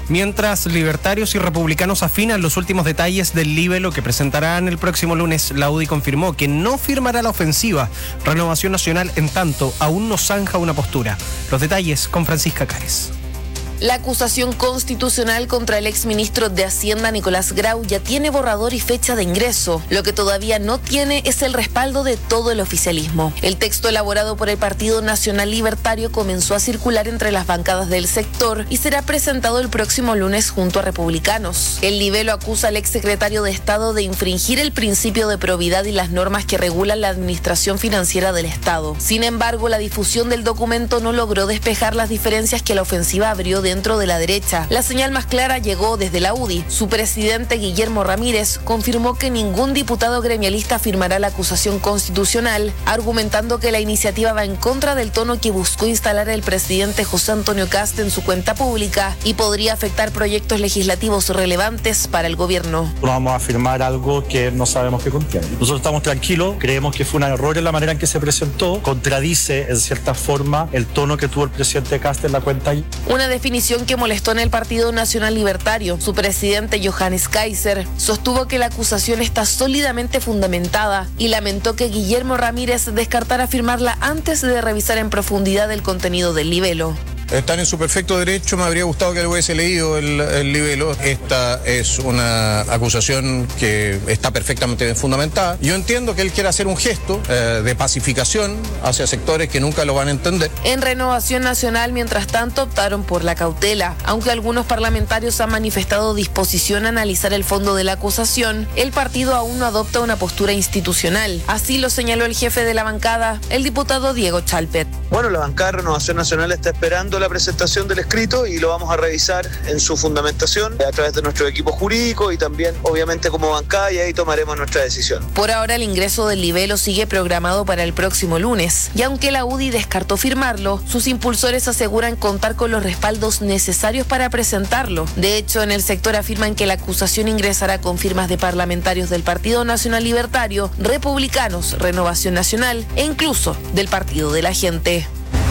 Mientras libertarios y republicanos afinan los últimos detalles del libelo que presentarán el próximo lunes, la U D I confirmó que no firmará la ofensiva. Renovación Nacional, en tanto, aún no zanja una postura. Los detalles con Francisca Cares. La acusación constitucional contra el exministro de Hacienda Nicolás Grau ya tiene borrador y fecha de ingreso. Lo que todavía no tiene es el respaldo de todo el oficialismo. El texto elaborado por el Partido Nacional Libertario comenzó a circular entre las bancadas del sector y será presentado el próximo lunes junto a republicanos. El libelo acusa al exsecretario de Estado de infringir el principio de probidad y las normas que regulan la administración financiera del Estado. Sin embargo, la difusión del documento no logró despejar las diferencias que la ofensiva abrió dentro de la derecha. La señal más clara llegó desde la U D I. Su presidente, Guillermo Ramírez, confirmó que ningún diputado gremialista firmará la acusación constitucional, argumentando que la iniciativa va en contra del tono que buscó instalar el presidente José Antonio Kast en su cuenta pública y podría afectar proyectos legislativos relevantes para el gobierno. No vamos a firmar algo que no sabemos qué contiene. Nosotros estamos tranquilos, creemos que fue un error en la manera en que se presentó, contradice en cierta forma el tono que tuvo el presidente Kast en la cuenta. Una definición que molestó en el Partido Nacional Libertario. Su presidente, Johannes Kaiser, sostuvo que la acusación está sólidamente fundamentada y lamentó que Guillermo Ramírez descartara firmarla antes de revisar en profundidad el contenido del libelo. Están en su perfecto derecho, me habría gustado que le hubiese leído el, el libelo. Esta es una acusación que está perfectamente fundamentada. Yo entiendo que él quiere hacer un gesto eh, de pacificación hacia sectores que nunca lo van a entender. En Renovación Nacional, mientras tanto, optaron por la cautela. Aunque algunos parlamentarios han manifestado disposición a analizar el fondo de la acusación, el partido aún no adopta una postura institucional. Así lo señaló el jefe de la bancada, el diputado Diego Chalpet. Bueno, la bancada de Renovación Nacional está esperando la presentación del escrito y lo vamos a revisar en su fundamentación a través de nuestro equipo jurídico y también obviamente como bancada, y ahí tomaremos nuestra decisión. Por ahora el ingreso del libelo sigue programado para el próximo lunes y aunque la U D I descartó firmarlo, sus impulsores aseguran contar con los respaldos necesarios para presentarlo. De hecho, en el sector afirman que la acusación ingresará con firmas de parlamentarios del Partido Nacional Libertario, republicanos, Renovación Nacional e incluso del Partido de la Gente.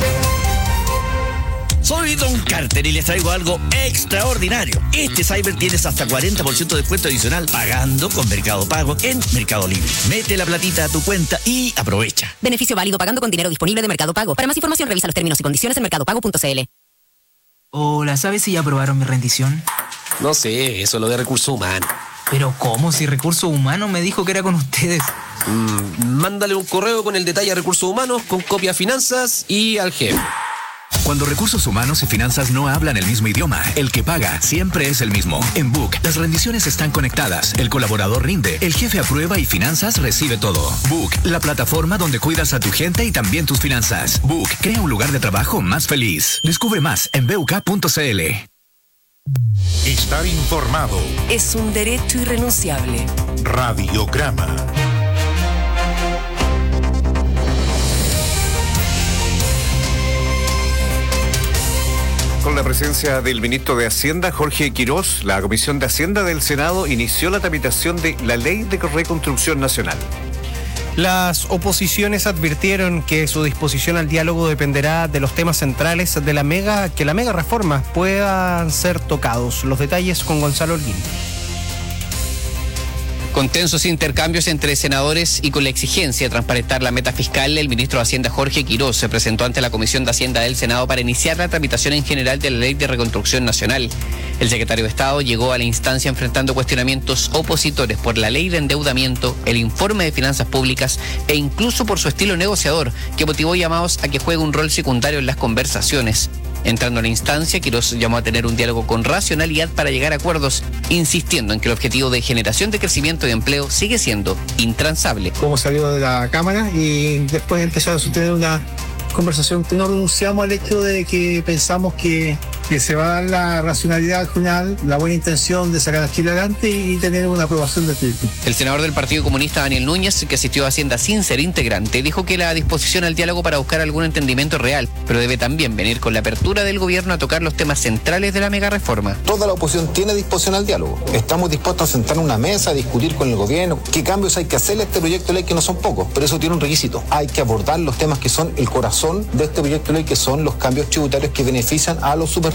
Soy Don Carter y les traigo algo extraordinario. Este Cyber tienes hasta cuarenta por ciento de descuento adicional pagando con Mercado Pago en Mercado Libre. Mete la platita a tu cuenta y aprovecha. Beneficio válido pagando con dinero disponible de Mercado Pago. Para más información revisa los términos y condiciones en mercado pago punto c l. Hola, ¿sabes si ya aprobaron mi rendición? No sé, eso es lo de recursos humanos. Pero ¿cómo? Si Recursos Humanos me dijo que era con ustedes. Mm, mándale un correo con el detalle a Recursos Humanos, con copia a Finanzas y al jefe. Cuando Recursos Humanos y Finanzas no hablan el mismo idioma, el que paga siempre es el mismo. En Book, las rendiciones están conectadas, el colaborador rinde, el jefe aprueba y Finanzas recibe todo. Book, la plataforma donde cuidas a tu gente y también tus finanzas. Book, crea un lugar de trabajo más feliz. Descubre más en b u k punto c l. Estar informado es un derecho irrenunciable. Radiograma. Con la presencia del ministro de Hacienda, Jorge Quirós, la Comisión de Hacienda del Senado inició la tramitación de la Ley de Reconstrucción Nacional. Las oposiciones advirtieron que su disposición al diálogo dependerá de los temas centrales de la mega, que la mega reforma puedan ser tocados. Los detalles con Gonzalo Holguín. Con tensos intercambios entre senadores y con la exigencia de transparentar la meta fiscal, el ministro de Hacienda Jorge Quirós se presentó ante la Comisión de Hacienda del Senado para iniciar la tramitación en general de la Ley de Reconstrucción Nacional. El secretario de Estado llegó a la instancia enfrentando cuestionamientos opositores por la ley de endeudamiento, el informe de finanzas públicas e incluso por su estilo negociador, que motivó llamados a que juegue un rol secundario en las conversaciones. Entrando en la instancia, Quirós llamó a tener un diálogo con racionalidad para llegar a acuerdos, insistiendo en que el objetivo de generación de crecimiento y empleo sigue siendo intransable. Como salió de la Cámara y después empezó a sostener una conversación que no renunciamos al hecho de que pensamos que, que se va a dar la racionalidad al final, la buena intención de sacar a Chile adelante y tener una aprobación de Chile. El senador del Partido Comunista, Daniel Núñez, que asistió a Hacienda sin ser integrante, dijo que la disposición al diálogo para buscar algún entendimiento real, pero debe también venir con la apertura del gobierno a tocar los temas centrales de la megareforma. Toda la oposición tiene disposición al diálogo. Estamos dispuestos a sentar en una mesa, a discutir con el gobierno qué cambios hay que hacerle a este proyecto de ley, que no son pocos, pero eso tiene un requisito. Hay que abordar los temas que son el corazón de este proyecto de ley, que son los cambios tributarios que benefician a los super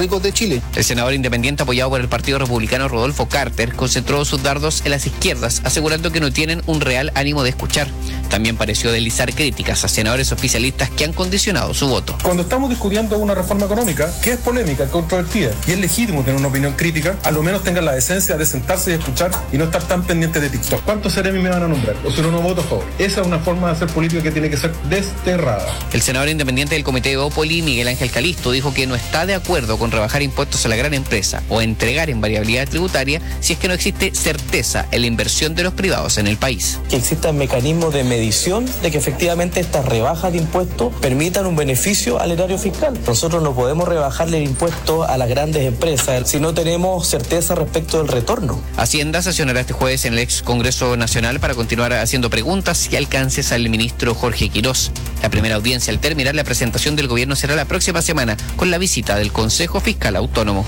ricos de Chile. El senador independiente apoyado por el Partido Republicano Rodolfo Carter concentró sus dardos en las izquierdas, asegurando que no tienen un real ánimo de escuchar. También pareció deslizar críticas a senadores oficialistas que han condicionado su voto. Cuando estamos discutiendo una reforma económica que es polémica, controvertida, y es legítimo tener una opinión crítica, a lo menos tengan la decencia de sentarse y escuchar y no estar tan pendiente de TikTok. ¿Cuántos seremi me van a nombrar? O si no, no voto a favor. Esa es una forma de hacer política que tiene que ser desterrada. El senador independiente del Comité de Opoli, Miguel Ángel Calisto, dijo que no está de acuerdo con rebajar impuestos a la gran empresa o entregar en variabilidad tributaria si es que no existe certeza en la inversión de los privados en el país. Que existan mecanismos de medición de que efectivamente estas rebajas de impuestos permitan un beneficio al erario fiscal. Nosotros no podemos rebajarle el impuesto a las grandes empresas si no tenemos certeza respecto del retorno. Hacienda sesionará este jueves en el ex Congreso Nacional para continuar haciendo preguntas y alcances al ministro Jorge Quirós. La primera audiencia al terminar la presentación del gobierno será la próxima semana con la visita del Consejo Fiscal Autónomo.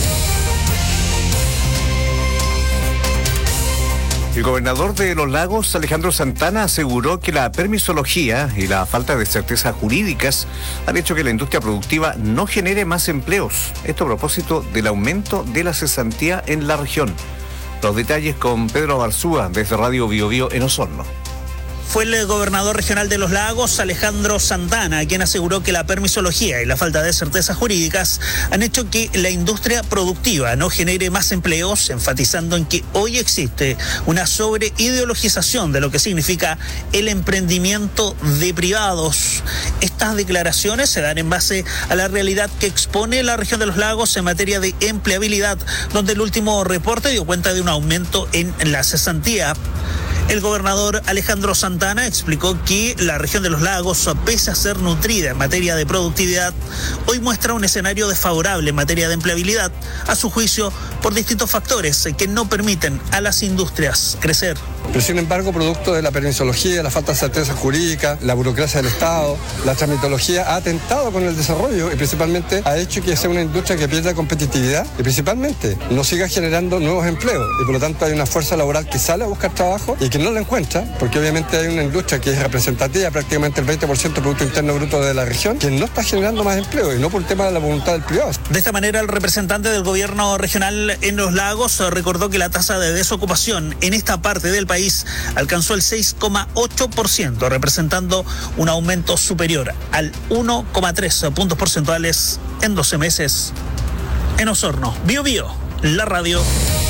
El gobernador de Los Lagos, Alejandro Santana, aseguró que la permisología y la falta de certezas jurídicas han hecho que la industria productiva no genere más empleos. Esto a propósito del aumento de la cesantía en la región. Los detalles con Pedro Barzúa desde Radio Bio Bio en Osorno. Fue el gobernador regional de Los Lagos, Alejandro Santana, quien aseguró que la permisología y la falta de certezas jurídicas han hecho que la industria productiva no genere más empleos, enfatizando en que hoy existe una sobreideologización de lo que significa el emprendimiento de privados. Estas declaraciones se dan en base a la realidad que expone la región de Los Lagos en materia de empleabilidad, donde el último reporte dio cuenta de un aumento en la cesantía. El gobernador Alejandro Santana explicó que la región de Los Lagos, pese a ser nutrida en materia de productividad, hoy muestra un escenario desfavorable en materia de empleabilidad, a su juicio, por distintos factores que no permiten a las industrias crecer. Pero sin embargo, producto de la permisología, la falta de certeza jurídica, la burocracia del Estado, la tramitología ha atentado con el desarrollo y principalmente ha hecho que sea una industria que pierda competitividad y principalmente no siga generando nuevos empleos. Y por lo tanto hay una fuerza laboral que sale a buscar trabajo y que no la encuentra, porque obviamente hay una industria que es representativa, prácticamente el veinte por ciento del Producto Interno Bruto de la región, que no está generando más empleo y no por el tema de la voluntad del privado. De esta manera, el representante del gobierno regional en Los Lagos recordó que la tasa de desocupación en esta parte del país alcanzó el seis coma ocho por ciento, representando un aumento superior al uno coma tres puntos porcentuales en doce meses. En Osorno, Bio Bio, la radio.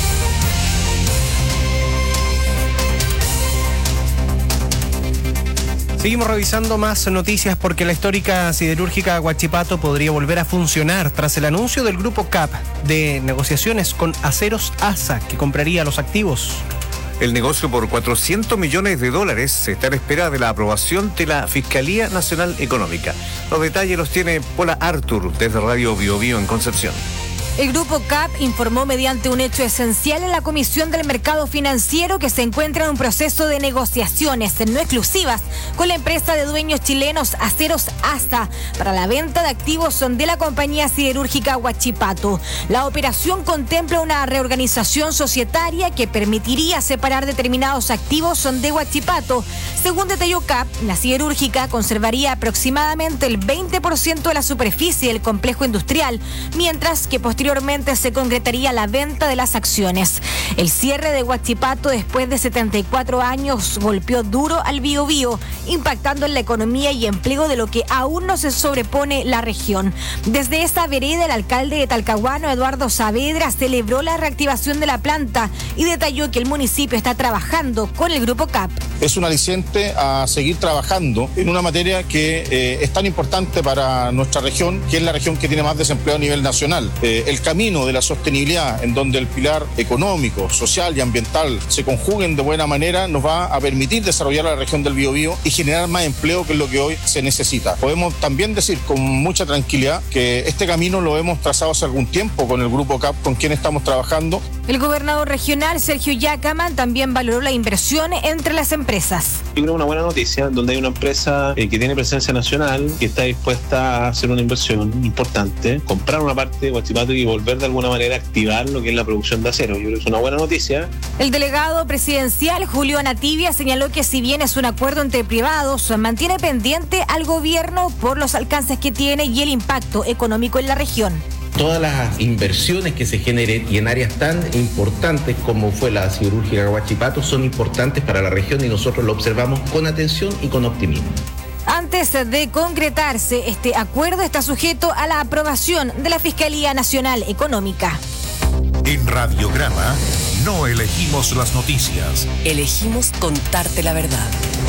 Seguimos revisando más noticias porque la histórica siderúrgica Huachipato podría volver a funcionar tras el anuncio del grupo C A P de negociaciones con Aceros A S A, que compraría los activos. El negocio por cuatrocientos millones de dólares está en espera de la aprobación de la Fiscalía Nacional Económica. Los detalles los tiene Paula Artur desde Radio Bio Bio en Concepción. El Grupo C A P informó mediante un hecho esencial en la Comisión del Mercado Financiero que se encuentra en un proceso de negociaciones no exclusivas con la empresa de dueños chilenos Aceros A S A para la venta de activos de la compañía siderúrgica Huachipato. La operación contempla una reorganización societaria que permitiría separar determinados activos de Huachipato. Según detalló C A P, la siderúrgica conservaría aproximadamente el veinte por ciento de la superficie del complejo industrial, mientras que posteriormente Posteriormente se concretaría la venta de las acciones. El cierre de Huachipato después de setenta y cuatro años golpeó duro al Biobío, impactando en la economía y empleo de lo que aún no se sobrepone la región. Desde esa vereda, el alcalde de Talcahuano, Eduardo Saavedra, celebró la reactivación de la planta y detalló que el municipio está trabajando con el Grupo C A P. Es un aliciente a seguir trabajando en una materia que eh, es tan importante para nuestra región, que es la región que tiene más desempleo a nivel nacional. Eh, el camino de la sostenibilidad, en donde el pilar económico, social y ambiental se conjuguen de buena manera, nos va a permitir desarrollar la región del Biobío y generar más empleo, que es lo que hoy se necesita. Podemos también decir con mucha tranquilidad que este camino lo hemos trazado hace algún tiempo con el Grupo C A P, con quien estamos trabajando. El gobernador regional, Sergio Yacaman, también valoró la inversión entre las empresas. Yo creo una buena noticia, donde hay una empresa eh, que tiene presencia nacional, que está dispuesta a hacer una inversión importante, comprar una parte de Huachipato y volver de alguna manera a activar lo que es la producción de acero. Yo creo que es una buena noticia. El delegado presidencial, Julio Anativia, señaló que si bien es un acuerdo entre privados, mantiene pendiente al gobierno por los alcances que tiene y el impacto económico en la región. todas las inversiones que se generen y en áreas tan importantes como fue la siderúrgica Huachipato son importantes para la región y nosotros lo observamos con atención y con optimismo. Antes de concretarse, este acuerdo está sujeto a la aprobación de la Fiscalía Nacional Económica. En Radiograma no elegimos las noticias. Elegimos contarte la verdad.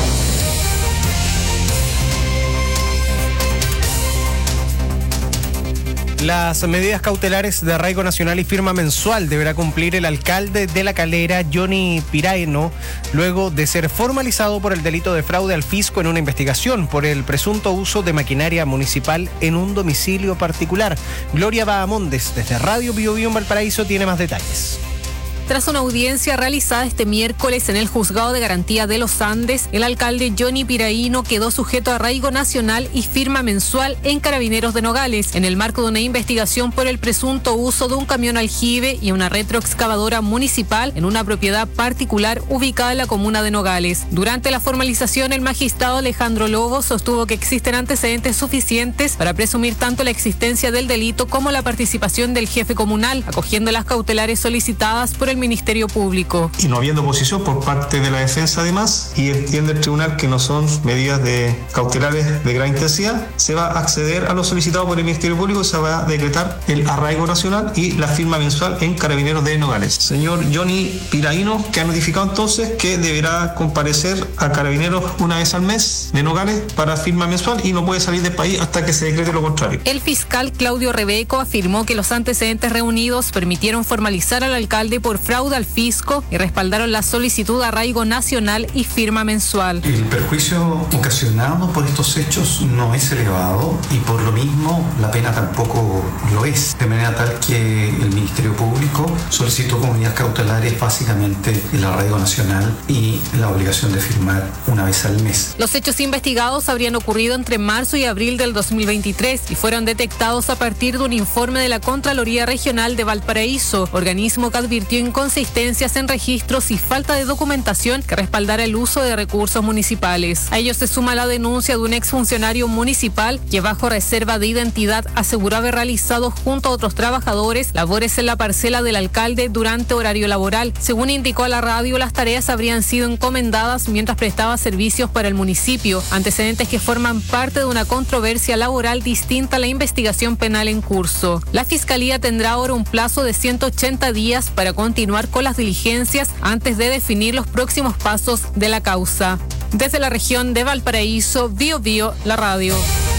Las medidas cautelares de arraigo nacional y firma mensual deberá cumplir el alcalde de La Calera, Johnny Piraino, luego de ser formalizado por el delito de fraude al fisco en una investigación por el presunto uso de maquinaria municipal en un domicilio particular. Gloria Bahamondes, desde Radio Bio Bio en Valparaíso, tiene más detalles. Tras una audiencia realizada este miércoles en el Juzgado de Garantía de los Andes, el alcalde Johnny Piraino quedó sujeto a arraigo nacional y firma mensual en Carabineros de Nogales, en el marco de una investigación por el presunto uso de un camión aljibe y una retroexcavadora municipal en una propiedad particular ubicada en la comuna de Nogales. Durante la formalización, el magistrado Alejandro Lobo sostuvo que existen antecedentes suficientes para presumir tanto la existencia del delito como la participación del jefe comunal, acogiendo las cautelares solicitadas por el Ministerio Público. Y no habiendo oposición por parte de la defensa además, y entiende el tribunal que no son medidas de cautelares de gran intensidad, se va a acceder a lo solicitado por el Ministerio Público y se va a decretar el arraigo nacional y la firma mensual en Carabineros de Nogales. Señor Johnny Piraino, que ha notificado entonces que deberá comparecer a Carabineros una vez al mes de Nogales para firma mensual y no puede salir del país hasta que se decrete lo contrario. El fiscal Claudio Rebeco afirmó que los antecedentes reunidos permitieron formalizar al alcalde por fraude al fisco y respaldaron la solicitud de arraigo nacional y firma mensual. El perjuicio ocasionado por estos hechos no es elevado y por lo mismo la pena tampoco lo es, de manera tal que el Ministerio Público solicitó como medidas cautelares básicamente el arraigo nacional y la obligación de firmar una vez al mes. Los hechos investigados habrían ocurrido entre marzo y abril del dos mil veintitrés y fueron detectados a partir de un informe de la Contraloría Regional de Valparaíso, organismo que advirtió inconsistencias en registros y falta de documentación que respaldara el uso de recursos municipales. A ello se suma la denuncia de un exfuncionario municipal que bajo reserva de identidad aseguró haber realizado junto a otros trabajadores labores en la parcela del alcalde durante horario laboral. Según indicó a la radio, las tareas habrían sido encomendadas mientras prestaba servicios para el municipio, antecedentes que forman parte de una controversia laboral distinta a la investigación penal en curso. La Fiscalía tendrá ahora un plazo de ciento ochenta días para continuar con las diligencias antes de definir los próximos pasos de la causa. Desde la región de Valparaíso, Bio Bio, la radio.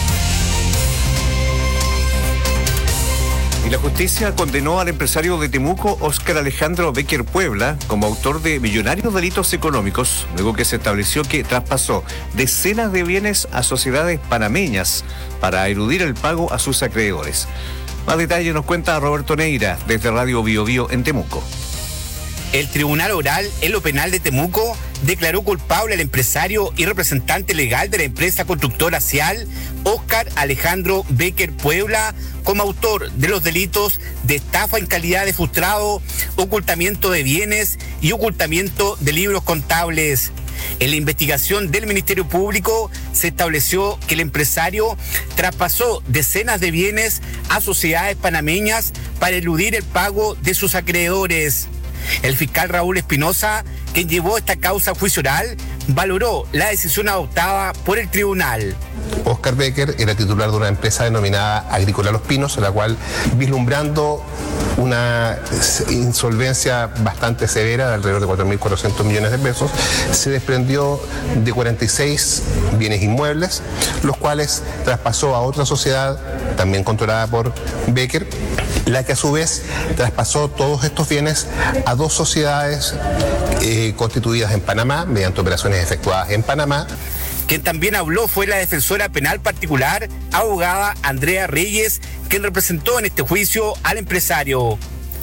Y la justicia condenó al empresario de Temuco, Óscar Alejandro Becker Puebla, como autor de millonarios delitos económicos, luego que se estableció que traspasó decenas de bienes a sociedades panameñas para eludir el pago a sus acreedores. Más detalles nos cuenta Roberto Neira, desde Radio Bio Bio en Temuco. El Tribunal Oral en lo Penal de Temuco declaró culpable al empresario y representante legal de la empresa constructora Cial, Óscar Alejandro Becker Puebla, como autor de los delitos de estafa en calidad de frustrado, ocultamiento de bienes y ocultamiento de libros contables. En la investigación del Ministerio Público se estableció que el empresario traspasó decenas de bienes a sociedades panameñas para eludir el pago de sus acreedores. El fiscal Raúl Espinosa, quien llevó esta causa a juicio oral, valoró la decisión adoptada por el tribunal. Óscar Becker era titular de una empresa denominada Agrícola Los Pinos, en la cual, vislumbrando una insolvencia bastante severa de alrededor de cuatro mil cuatrocientos millones de pesos, se desprendió de cuarenta y seis bienes inmuebles, los cuales traspasó a otra sociedad, también controlada por Becker, la que a su vez traspasó todos estos bienes a dos sociedades eh, constituidas en Panamá, mediante operaciones efectuadas en Panamá. Quien también habló fue la defensora penal particular, abogada Andrea Reyes, quien representó en este juicio al empresario.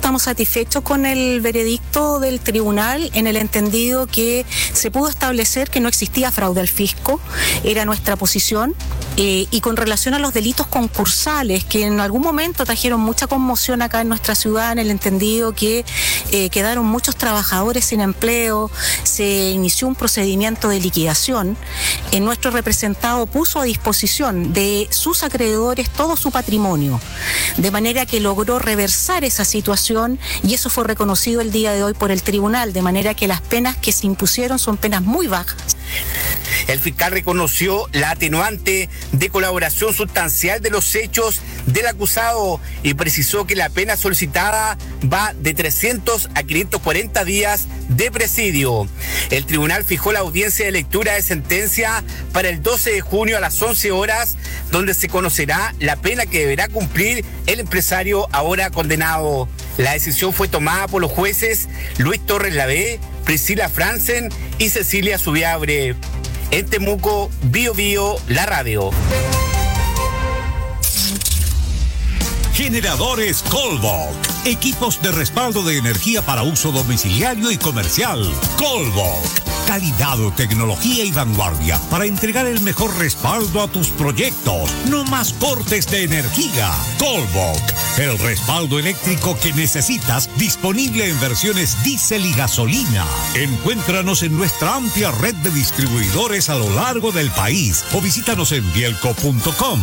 estamos satisfechos con el veredicto del tribunal en el entendido que se pudo establecer que no existía fraude al fisco, era nuestra posición, eh, y con relación a los delitos concursales que en algún momento trajeron mucha conmoción acá en nuestra ciudad en el entendido que eh, quedaron muchos trabajadores sin empleo, se inició un procedimiento de liquidación, eh, nuestro representado puso a disposición de sus acreedores todo su patrimonio, de manera que logró reversar esa situación y eso fue reconocido el día de hoy por el tribunal, de manera que las penas que se impusieron son penas muy bajas. El fiscal reconoció la atenuante de colaboración sustancial de los hechos del acusado y precisó que la pena solicitada va de trescientos a quinientos cuarenta días de presidio. El tribunal fijó la audiencia de lectura de sentencia para el doce de junio a las once horas, donde se conocerá la pena que deberá cumplir el empresario ahora condenado. La decisión fue tomada por los jueces Luis Torres Lavé, Priscila Franzen y Cecilia Subiabre. En Temuco, Bio Bio, la radio. Generadores Colbok. Equipos de respaldo de energía para uso domiciliario y comercial. Colbok. Calidad, tecnología y vanguardia para entregar el mejor respaldo a tus proyectos. No más cortes de energía. Colbok. El respaldo eléctrico que necesitas, disponible en versiones diésel y gasolina. Encuéntranos en nuestra amplia red de distribuidores a lo largo del país o visítanos en bielco punto com.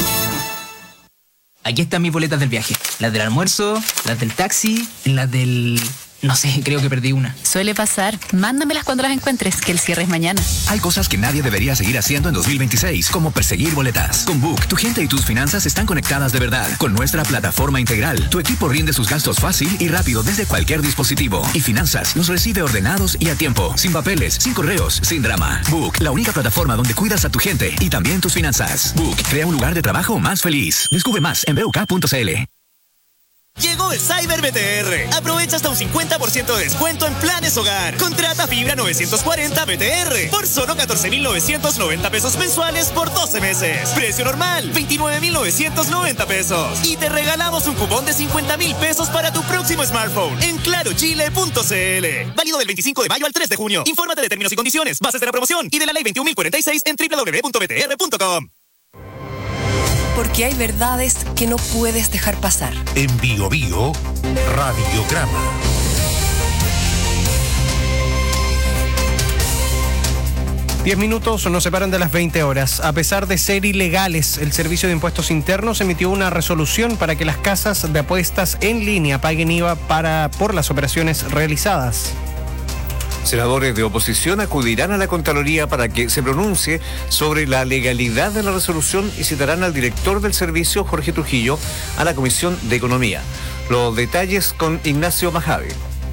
Aquí están mis boletas del viaje. Las del almuerzo, las del taxi, las del... No sé, creo que perdí una. Suele pasar. Mándamelas cuando las encuentres, que el cierre es mañana. Hay cosas que nadie debería seguir haciendo en dos mil veintiséis, como perseguir boletas. Con Book, tu gente y tus finanzas están conectadas de verdad. Con nuestra plataforma integral, tu equipo rinde sus gastos fácil y rápido desde cualquier dispositivo. Y Finanzas los recibe ordenados y a tiempo, sin papeles, sin correos, sin drama. Book, la única plataforma donde cuidas a tu gente y también tus finanzas. Book, crea un lugar de trabajo más feliz. Descubre más en b u k punto c l. Llegó el Cyber B T R. Aprovecha hasta un cincuenta por ciento de descuento en planes hogar. Contrata fibra novecientos cuarenta B T R por solo catorce mil novecientos noventa pesos mensuales por doce meses. Precio normal, veintinueve mil novecientos noventa pesos. Y te regalamos un cupón de cincuenta mil pesos para tu próximo smartphone en claro chile punto c l. Válido del veinticinco de mayo al tres de junio. Infórmate de términos y condiciones, bases de la promoción y de la ley veintiún mil cuarenta y seis en doble u doble u doble u punto b t r punto com. Porque hay verdades que no puedes dejar pasar. En Bio Bio, Radiograma. Diez minutos nos separan de las veinte horas. A pesar de ser ilegales, el Servicio de Impuestos Internos emitió una resolución para que las casas de apuestas en línea paguen I V A para, por las operaciones realizadas. Senadores de oposición acudirán a la Contraloría para que se pronuncie sobre la legalidad de la resolución y citarán al director del servicio, Jorge Trujillo, a la Comisión de Economía. Los detalles con Ignacio Majave.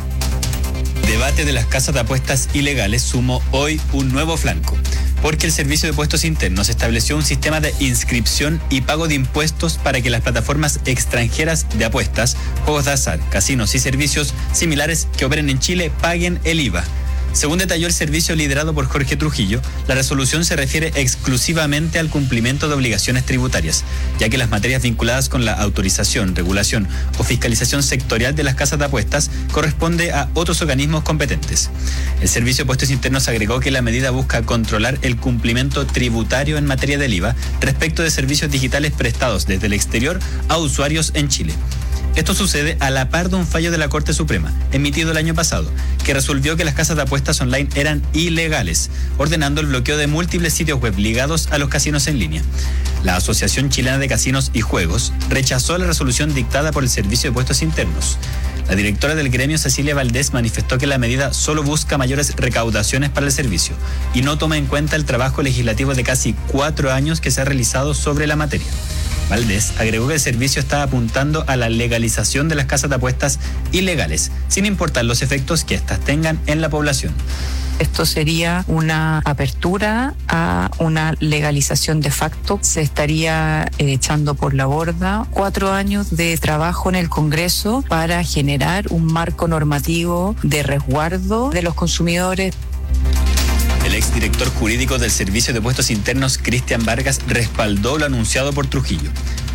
Debate de las casas de apuestas ilegales sumó hoy un nuevo flanco, porque el Servicio de Impuestos Internos estableció un sistema de inscripción y pago de impuestos para que las plataformas extranjeras de apuestas, juegos de azar, casinos y servicios similares que operen en Chile paguen el I V A. Según detalló el servicio liderado por Jorge Trujillo, la resolución se refiere exclusivamente al cumplimiento de obligaciones tributarias, ya que las materias vinculadas con la autorización, regulación o fiscalización sectorial de las casas de apuestas corresponde a otros organismos competentes. El Servicio de Impuestos Internos agregó que la medida busca controlar el cumplimiento tributario en materia del I V A respecto de servicios digitales prestados desde el exterior a usuarios en Chile. Esto sucede a la par de un fallo de la Corte Suprema, emitido el año pasado, que resolvió que las casas de apuestas online eran ilegales, ordenando el bloqueo de múltiples sitios web ligados a los casinos en línea. La Asociación Chilena de Casinos y Juegos rechazó la resolución dictada por el Servicio de Impuestos Internos. La directora del gremio, Cecilia Valdés, manifestó que la medida solo busca mayores recaudaciones para el servicio y no toma en cuenta el trabajo legislativo de casi cuatro años que se ha realizado sobre la materia. Valdés agregó que el servicio está apuntando a la legalización de las casas de apuestas ilegales, sin importar los efectos que éstas tengan en la población. Esto sería una apertura a una legalización de facto. Se estaría eh, echando por la borda cuatro años de trabajo en el Congreso para generar un marco normativo de resguardo de los consumidores. El exdirector jurídico del Servicio de Impuestos Internos, Cristian Vargas, respaldó lo anunciado por Trujillo.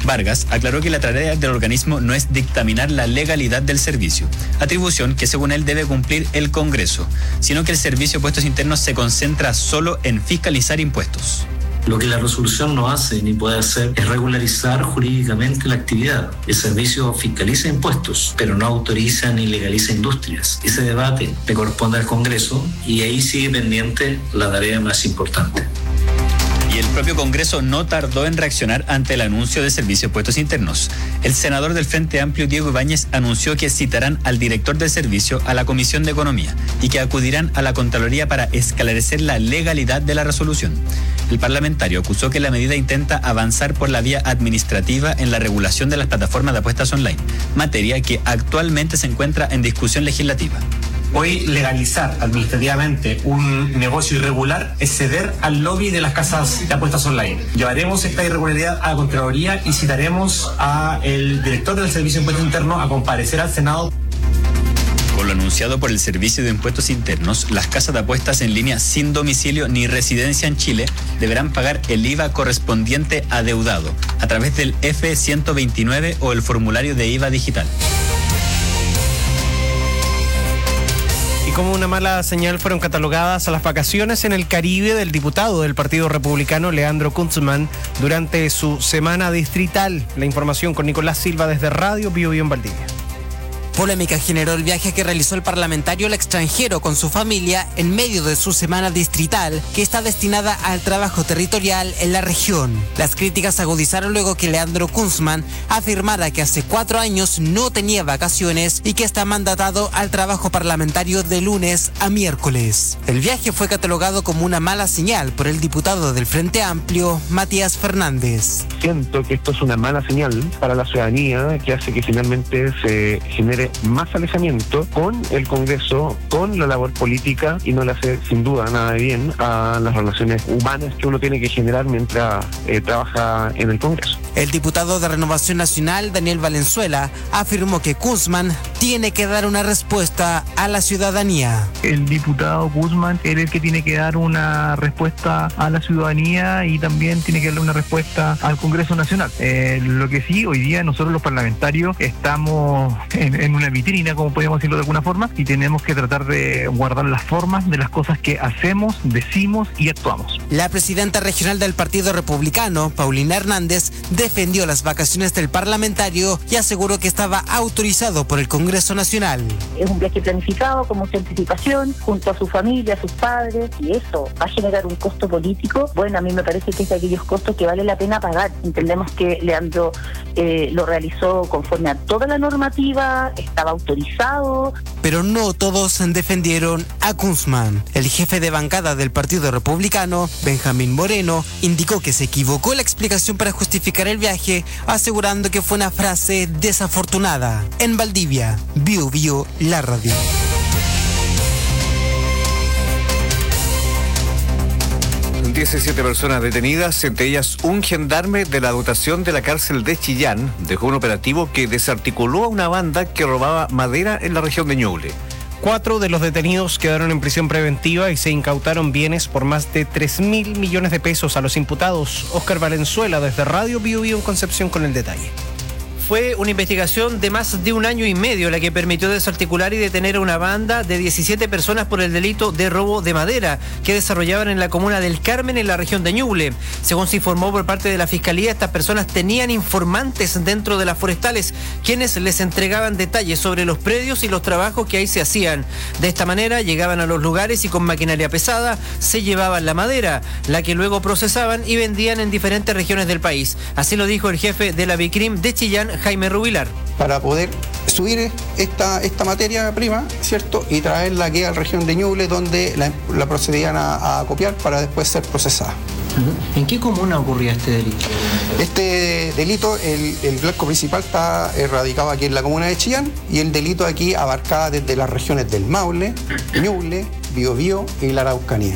Vargas aclaró que la tarea del organismo no es dictaminar la legalidad del servicio, atribución que según él debe cumplir el Congreso, sino que el Servicio de Puestos Internos se concentra solo en fiscalizar impuestos. Lo que la resolución no hace ni puede hacer es regularizar jurídicamente la actividad. El servicio fiscaliza impuestos, pero no autoriza ni legaliza industrias. Ese debate le corresponde al Congreso y ahí sigue pendiente la tarea más importante. Y el propio Congreso no tardó en reaccionar ante el anuncio del Servicio de Puestos Internos. El senador del Frente Amplio, Diego Ibáñez, anunció que citarán al director del servicio a la Comisión de Economía y que acudirán a la Contraloría para esclarecer la legalidad de la resolución. El parlamentario acusó que la medida intenta avanzar por la vía administrativa en la regulación de las plataformas de apuestas online, materia que actualmente se encuentra en discusión legislativa. Hoy legalizar administrativamente un negocio irregular es ceder al lobby de las casas de apuestas online. Llevaremos esta irregularidad a la Contraloría y citaremos al director del Servicio de Impuestos Internos a comparecer al Senado. Con lo anunciado por el Servicio de Impuestos Internos, las casas de apuestas en línea sin domicilio ni residencia en Chile deberán pagar el I V A correspondiente adeudado a través del F ciento veintinueve o el formulario de I V A digital. Y como una mala señal fueron catalogadas a las vacaciones en el Caribe del diputado del Partido Republicano Leandro Kunzman durante su semana distrital. La información con Nicolás Silva desde Radio Bio Bio en Valdivia. Polémica generó el viaje que realizó el parlamentario al extranjero con su familia en medio de su semana distrital, que está destinada al trabajo territorial en la región. Las críticas agudizaron luego que Leandro Kunzman afirmara que hace cuatro años no tenía vacaciones y que está mandatado al trabajo parlamentario de lunes a miércoles. El viaje fue catalogado como una mala señal por el diputado del Frente Amplio, Matías Fernández. Siento que esto es una mala señal para la ciudadanía que hace que finalmente se genere más alejamiento con el Congreso, con la labor política, y no le hace sin duda nada de bien a las relaciones humanas que uno tiene que generar mientras eh, trabaja en el Congreso. El diputado de Renovación Nacional, Daniel Valenzuela, afirmó que Kunzman tiene que dar una respuesta a la ciudadanía. El diputado Kunzman es el que tiene que dar una respuesta a la ciudadanía y también tiene que darle una respuesta al Congreso Nacional. Eh, lo que sí, hoy día nosotros los parlamentarios estamos en, en una vitrina, como podríamos decirlo de alguna forma, y tenemos que tratar de guardar las formas de las cosas que hacemos, decimos y actuamos. La presidenta regional del Partido Republicano, Paulina Hernández, defendió las vacaciones del parlamentario y aseguró que estaba autorizado por el Congreso Nacional. Es un viaje planificado con mucha anticipación, junto a su familia, a sus padres, y eso va a generar un costo político. Bueno, a mí me parece que es de aquellos costos que vale la pena pagar. Entendemos que Leandro eh, lo realizó conforme a toda la normativa, estaba autorizado. Pero no todos defendieron a Kunzman. El jefe de bancada del Partido Republicano, Benjamín Moreno, indicó que se equivocó la explicación para justificar el viaje, asegurando que fue una frase desafortunada. En Valdivia, Bio Bio, la radio. diecisiete personas detenidas, entre ellas un gendarme de la dotación de la cárcel de Chillán, dejó un operativo que desarticuló a una banda que robaba madera en la región de Ñuble. Cuatro de los detenidos quedaron en prisión preventiva y se incautaron bienes por más de tres mil millones de pesos a los imputados. Óscar Valenzuela desde Radio Bio Bio en Concepción con el detalle. Fue una investigación de más de un año y medio la que permitió desarticular y detener a una banda de diecisiete personas por el delito de robo de madera que desarrollaban en la comuna del Carmen, en la región de Ñuble. Según se informó por parte de la Fiscalía, estas personas tenían informantes dentro de las forestales, quienes les entregaban detalles sobre los predios y los trabajos que ahí se hacían. De esta manera llegaban a los lugares y con maquinaria pesada se llevaban la madera, la que luego procesaban y vendían en diferentes regiones del país. Así lo dijo el jefe de la Bicrim de Chillán, Jaime Rubilar. Para poder subir esta, esta materia prima, ¿cierto? Y traerla aquí a la región de Ñuble, donde la, la procedían a, a copiar para después ser procesada. ¿En qué comuna ocurría este delito? Este delito, el, el blanco principal está radicado aquí en la comuna de Chillán, y el delito aquí abarcaba desde las regiones del Maule, Ñuble, Biobío y la Araucanía.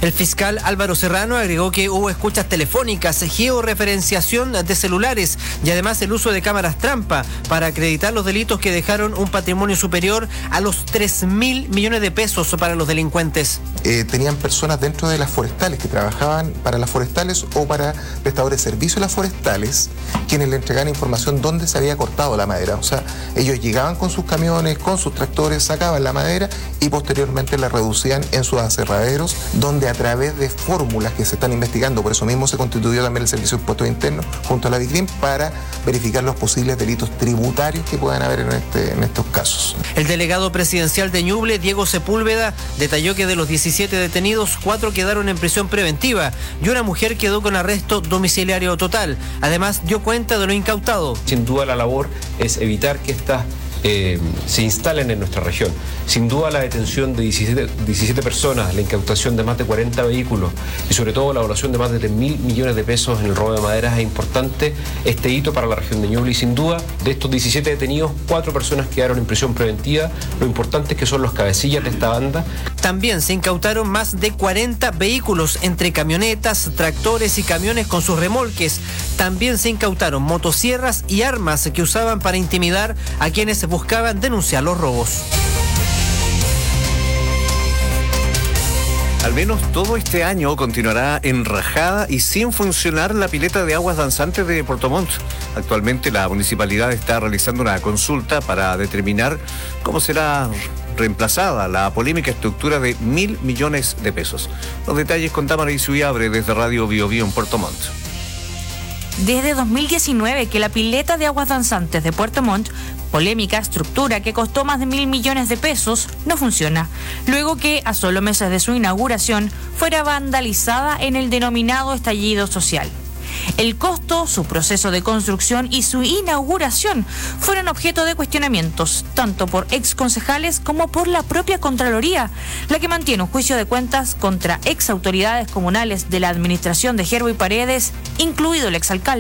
El fiscal Álvaro Serrano agregó que hubo escuchas telefónicas, georreferenciación de celulares y además el uso de cámaras trampa para acreditar los delitos que dejaron un patrimonio superior a los tres mil millones de pesos para los delincuentes. Eh, tenían personas dentro de las forestales que trabajaban para las forestales o para prestadores de servicios de las forestales, quienes le entregaban información dónde se había cortado la madera. O sea, ellos llegaban con sus camiones, con sus tractores, sacaban la madera y posteriormente la reducían en sus aserraderos, donde a través de fórmulas que se están investigando, por eso mismo se constituyó también el Servicio de Impuestos Internos junto a la Vicrim para verificar los posibles delitos tributarios que puedan haber en, este, en estos casos. El delegado presidencial de Ñuble, Diego Sepúlveda, detalló que de los diecisiete detenidos, cuatro quedaron en prisión preventiva y una mujer quedó con arresto domiciliario total. Además, dio cuenta de lo incautado. Sin duda la labor es evitar que estas eh, se instalen en nuestra región. Sin duda la detención de diecisiete, diecisiete personas, la incautación de más de cuarenta vehículos y sobre todo la evaluación de más de tres mil millones de pesos en el robo de maderas es importante este hito para la región de Ñuble. Y sin duda de estos diecisiete detenidos, cuatro personas quedaron en prisión preventiva. Lo importante es que son los cabecillas de esta banda. También se incautaron más de cuarenta vehículos entre camionetas, tractores y camiones con sus remolques. También se incautaron motosierras y armas que usaban para intimidar a quienes buscaban denunciar los robos. Al menos todo este año continuará enrajada y sin funcionar la pileta de aguas danzantes de Puerto Montt. Actualmente la municipalidad está realizando una consulta para determinar cómo será reemplazada la polémica estructura de mil millones de pesos. Los detalles con Tamara Izuiabre desde Radio Bio Bio en Puerto Montt. Desde dos mil diecinueve que la pileta de aguas danzantes de Puerto Montt, polémica estructura que costó más de mil millones de pesos, no funciona, luego que a solo meses de su inauguración fuera vandalizada en el denominado estallido social. El costo, su proceso de construcción y su inauguración fueron objeto de cuestionamientos, tanto por exconcejales como por la propia Contraloría, la que mantiene un juicio de cuentas contra exautoridades comunales de la administración de Gerbo y Paredes, incluido el exalcalde.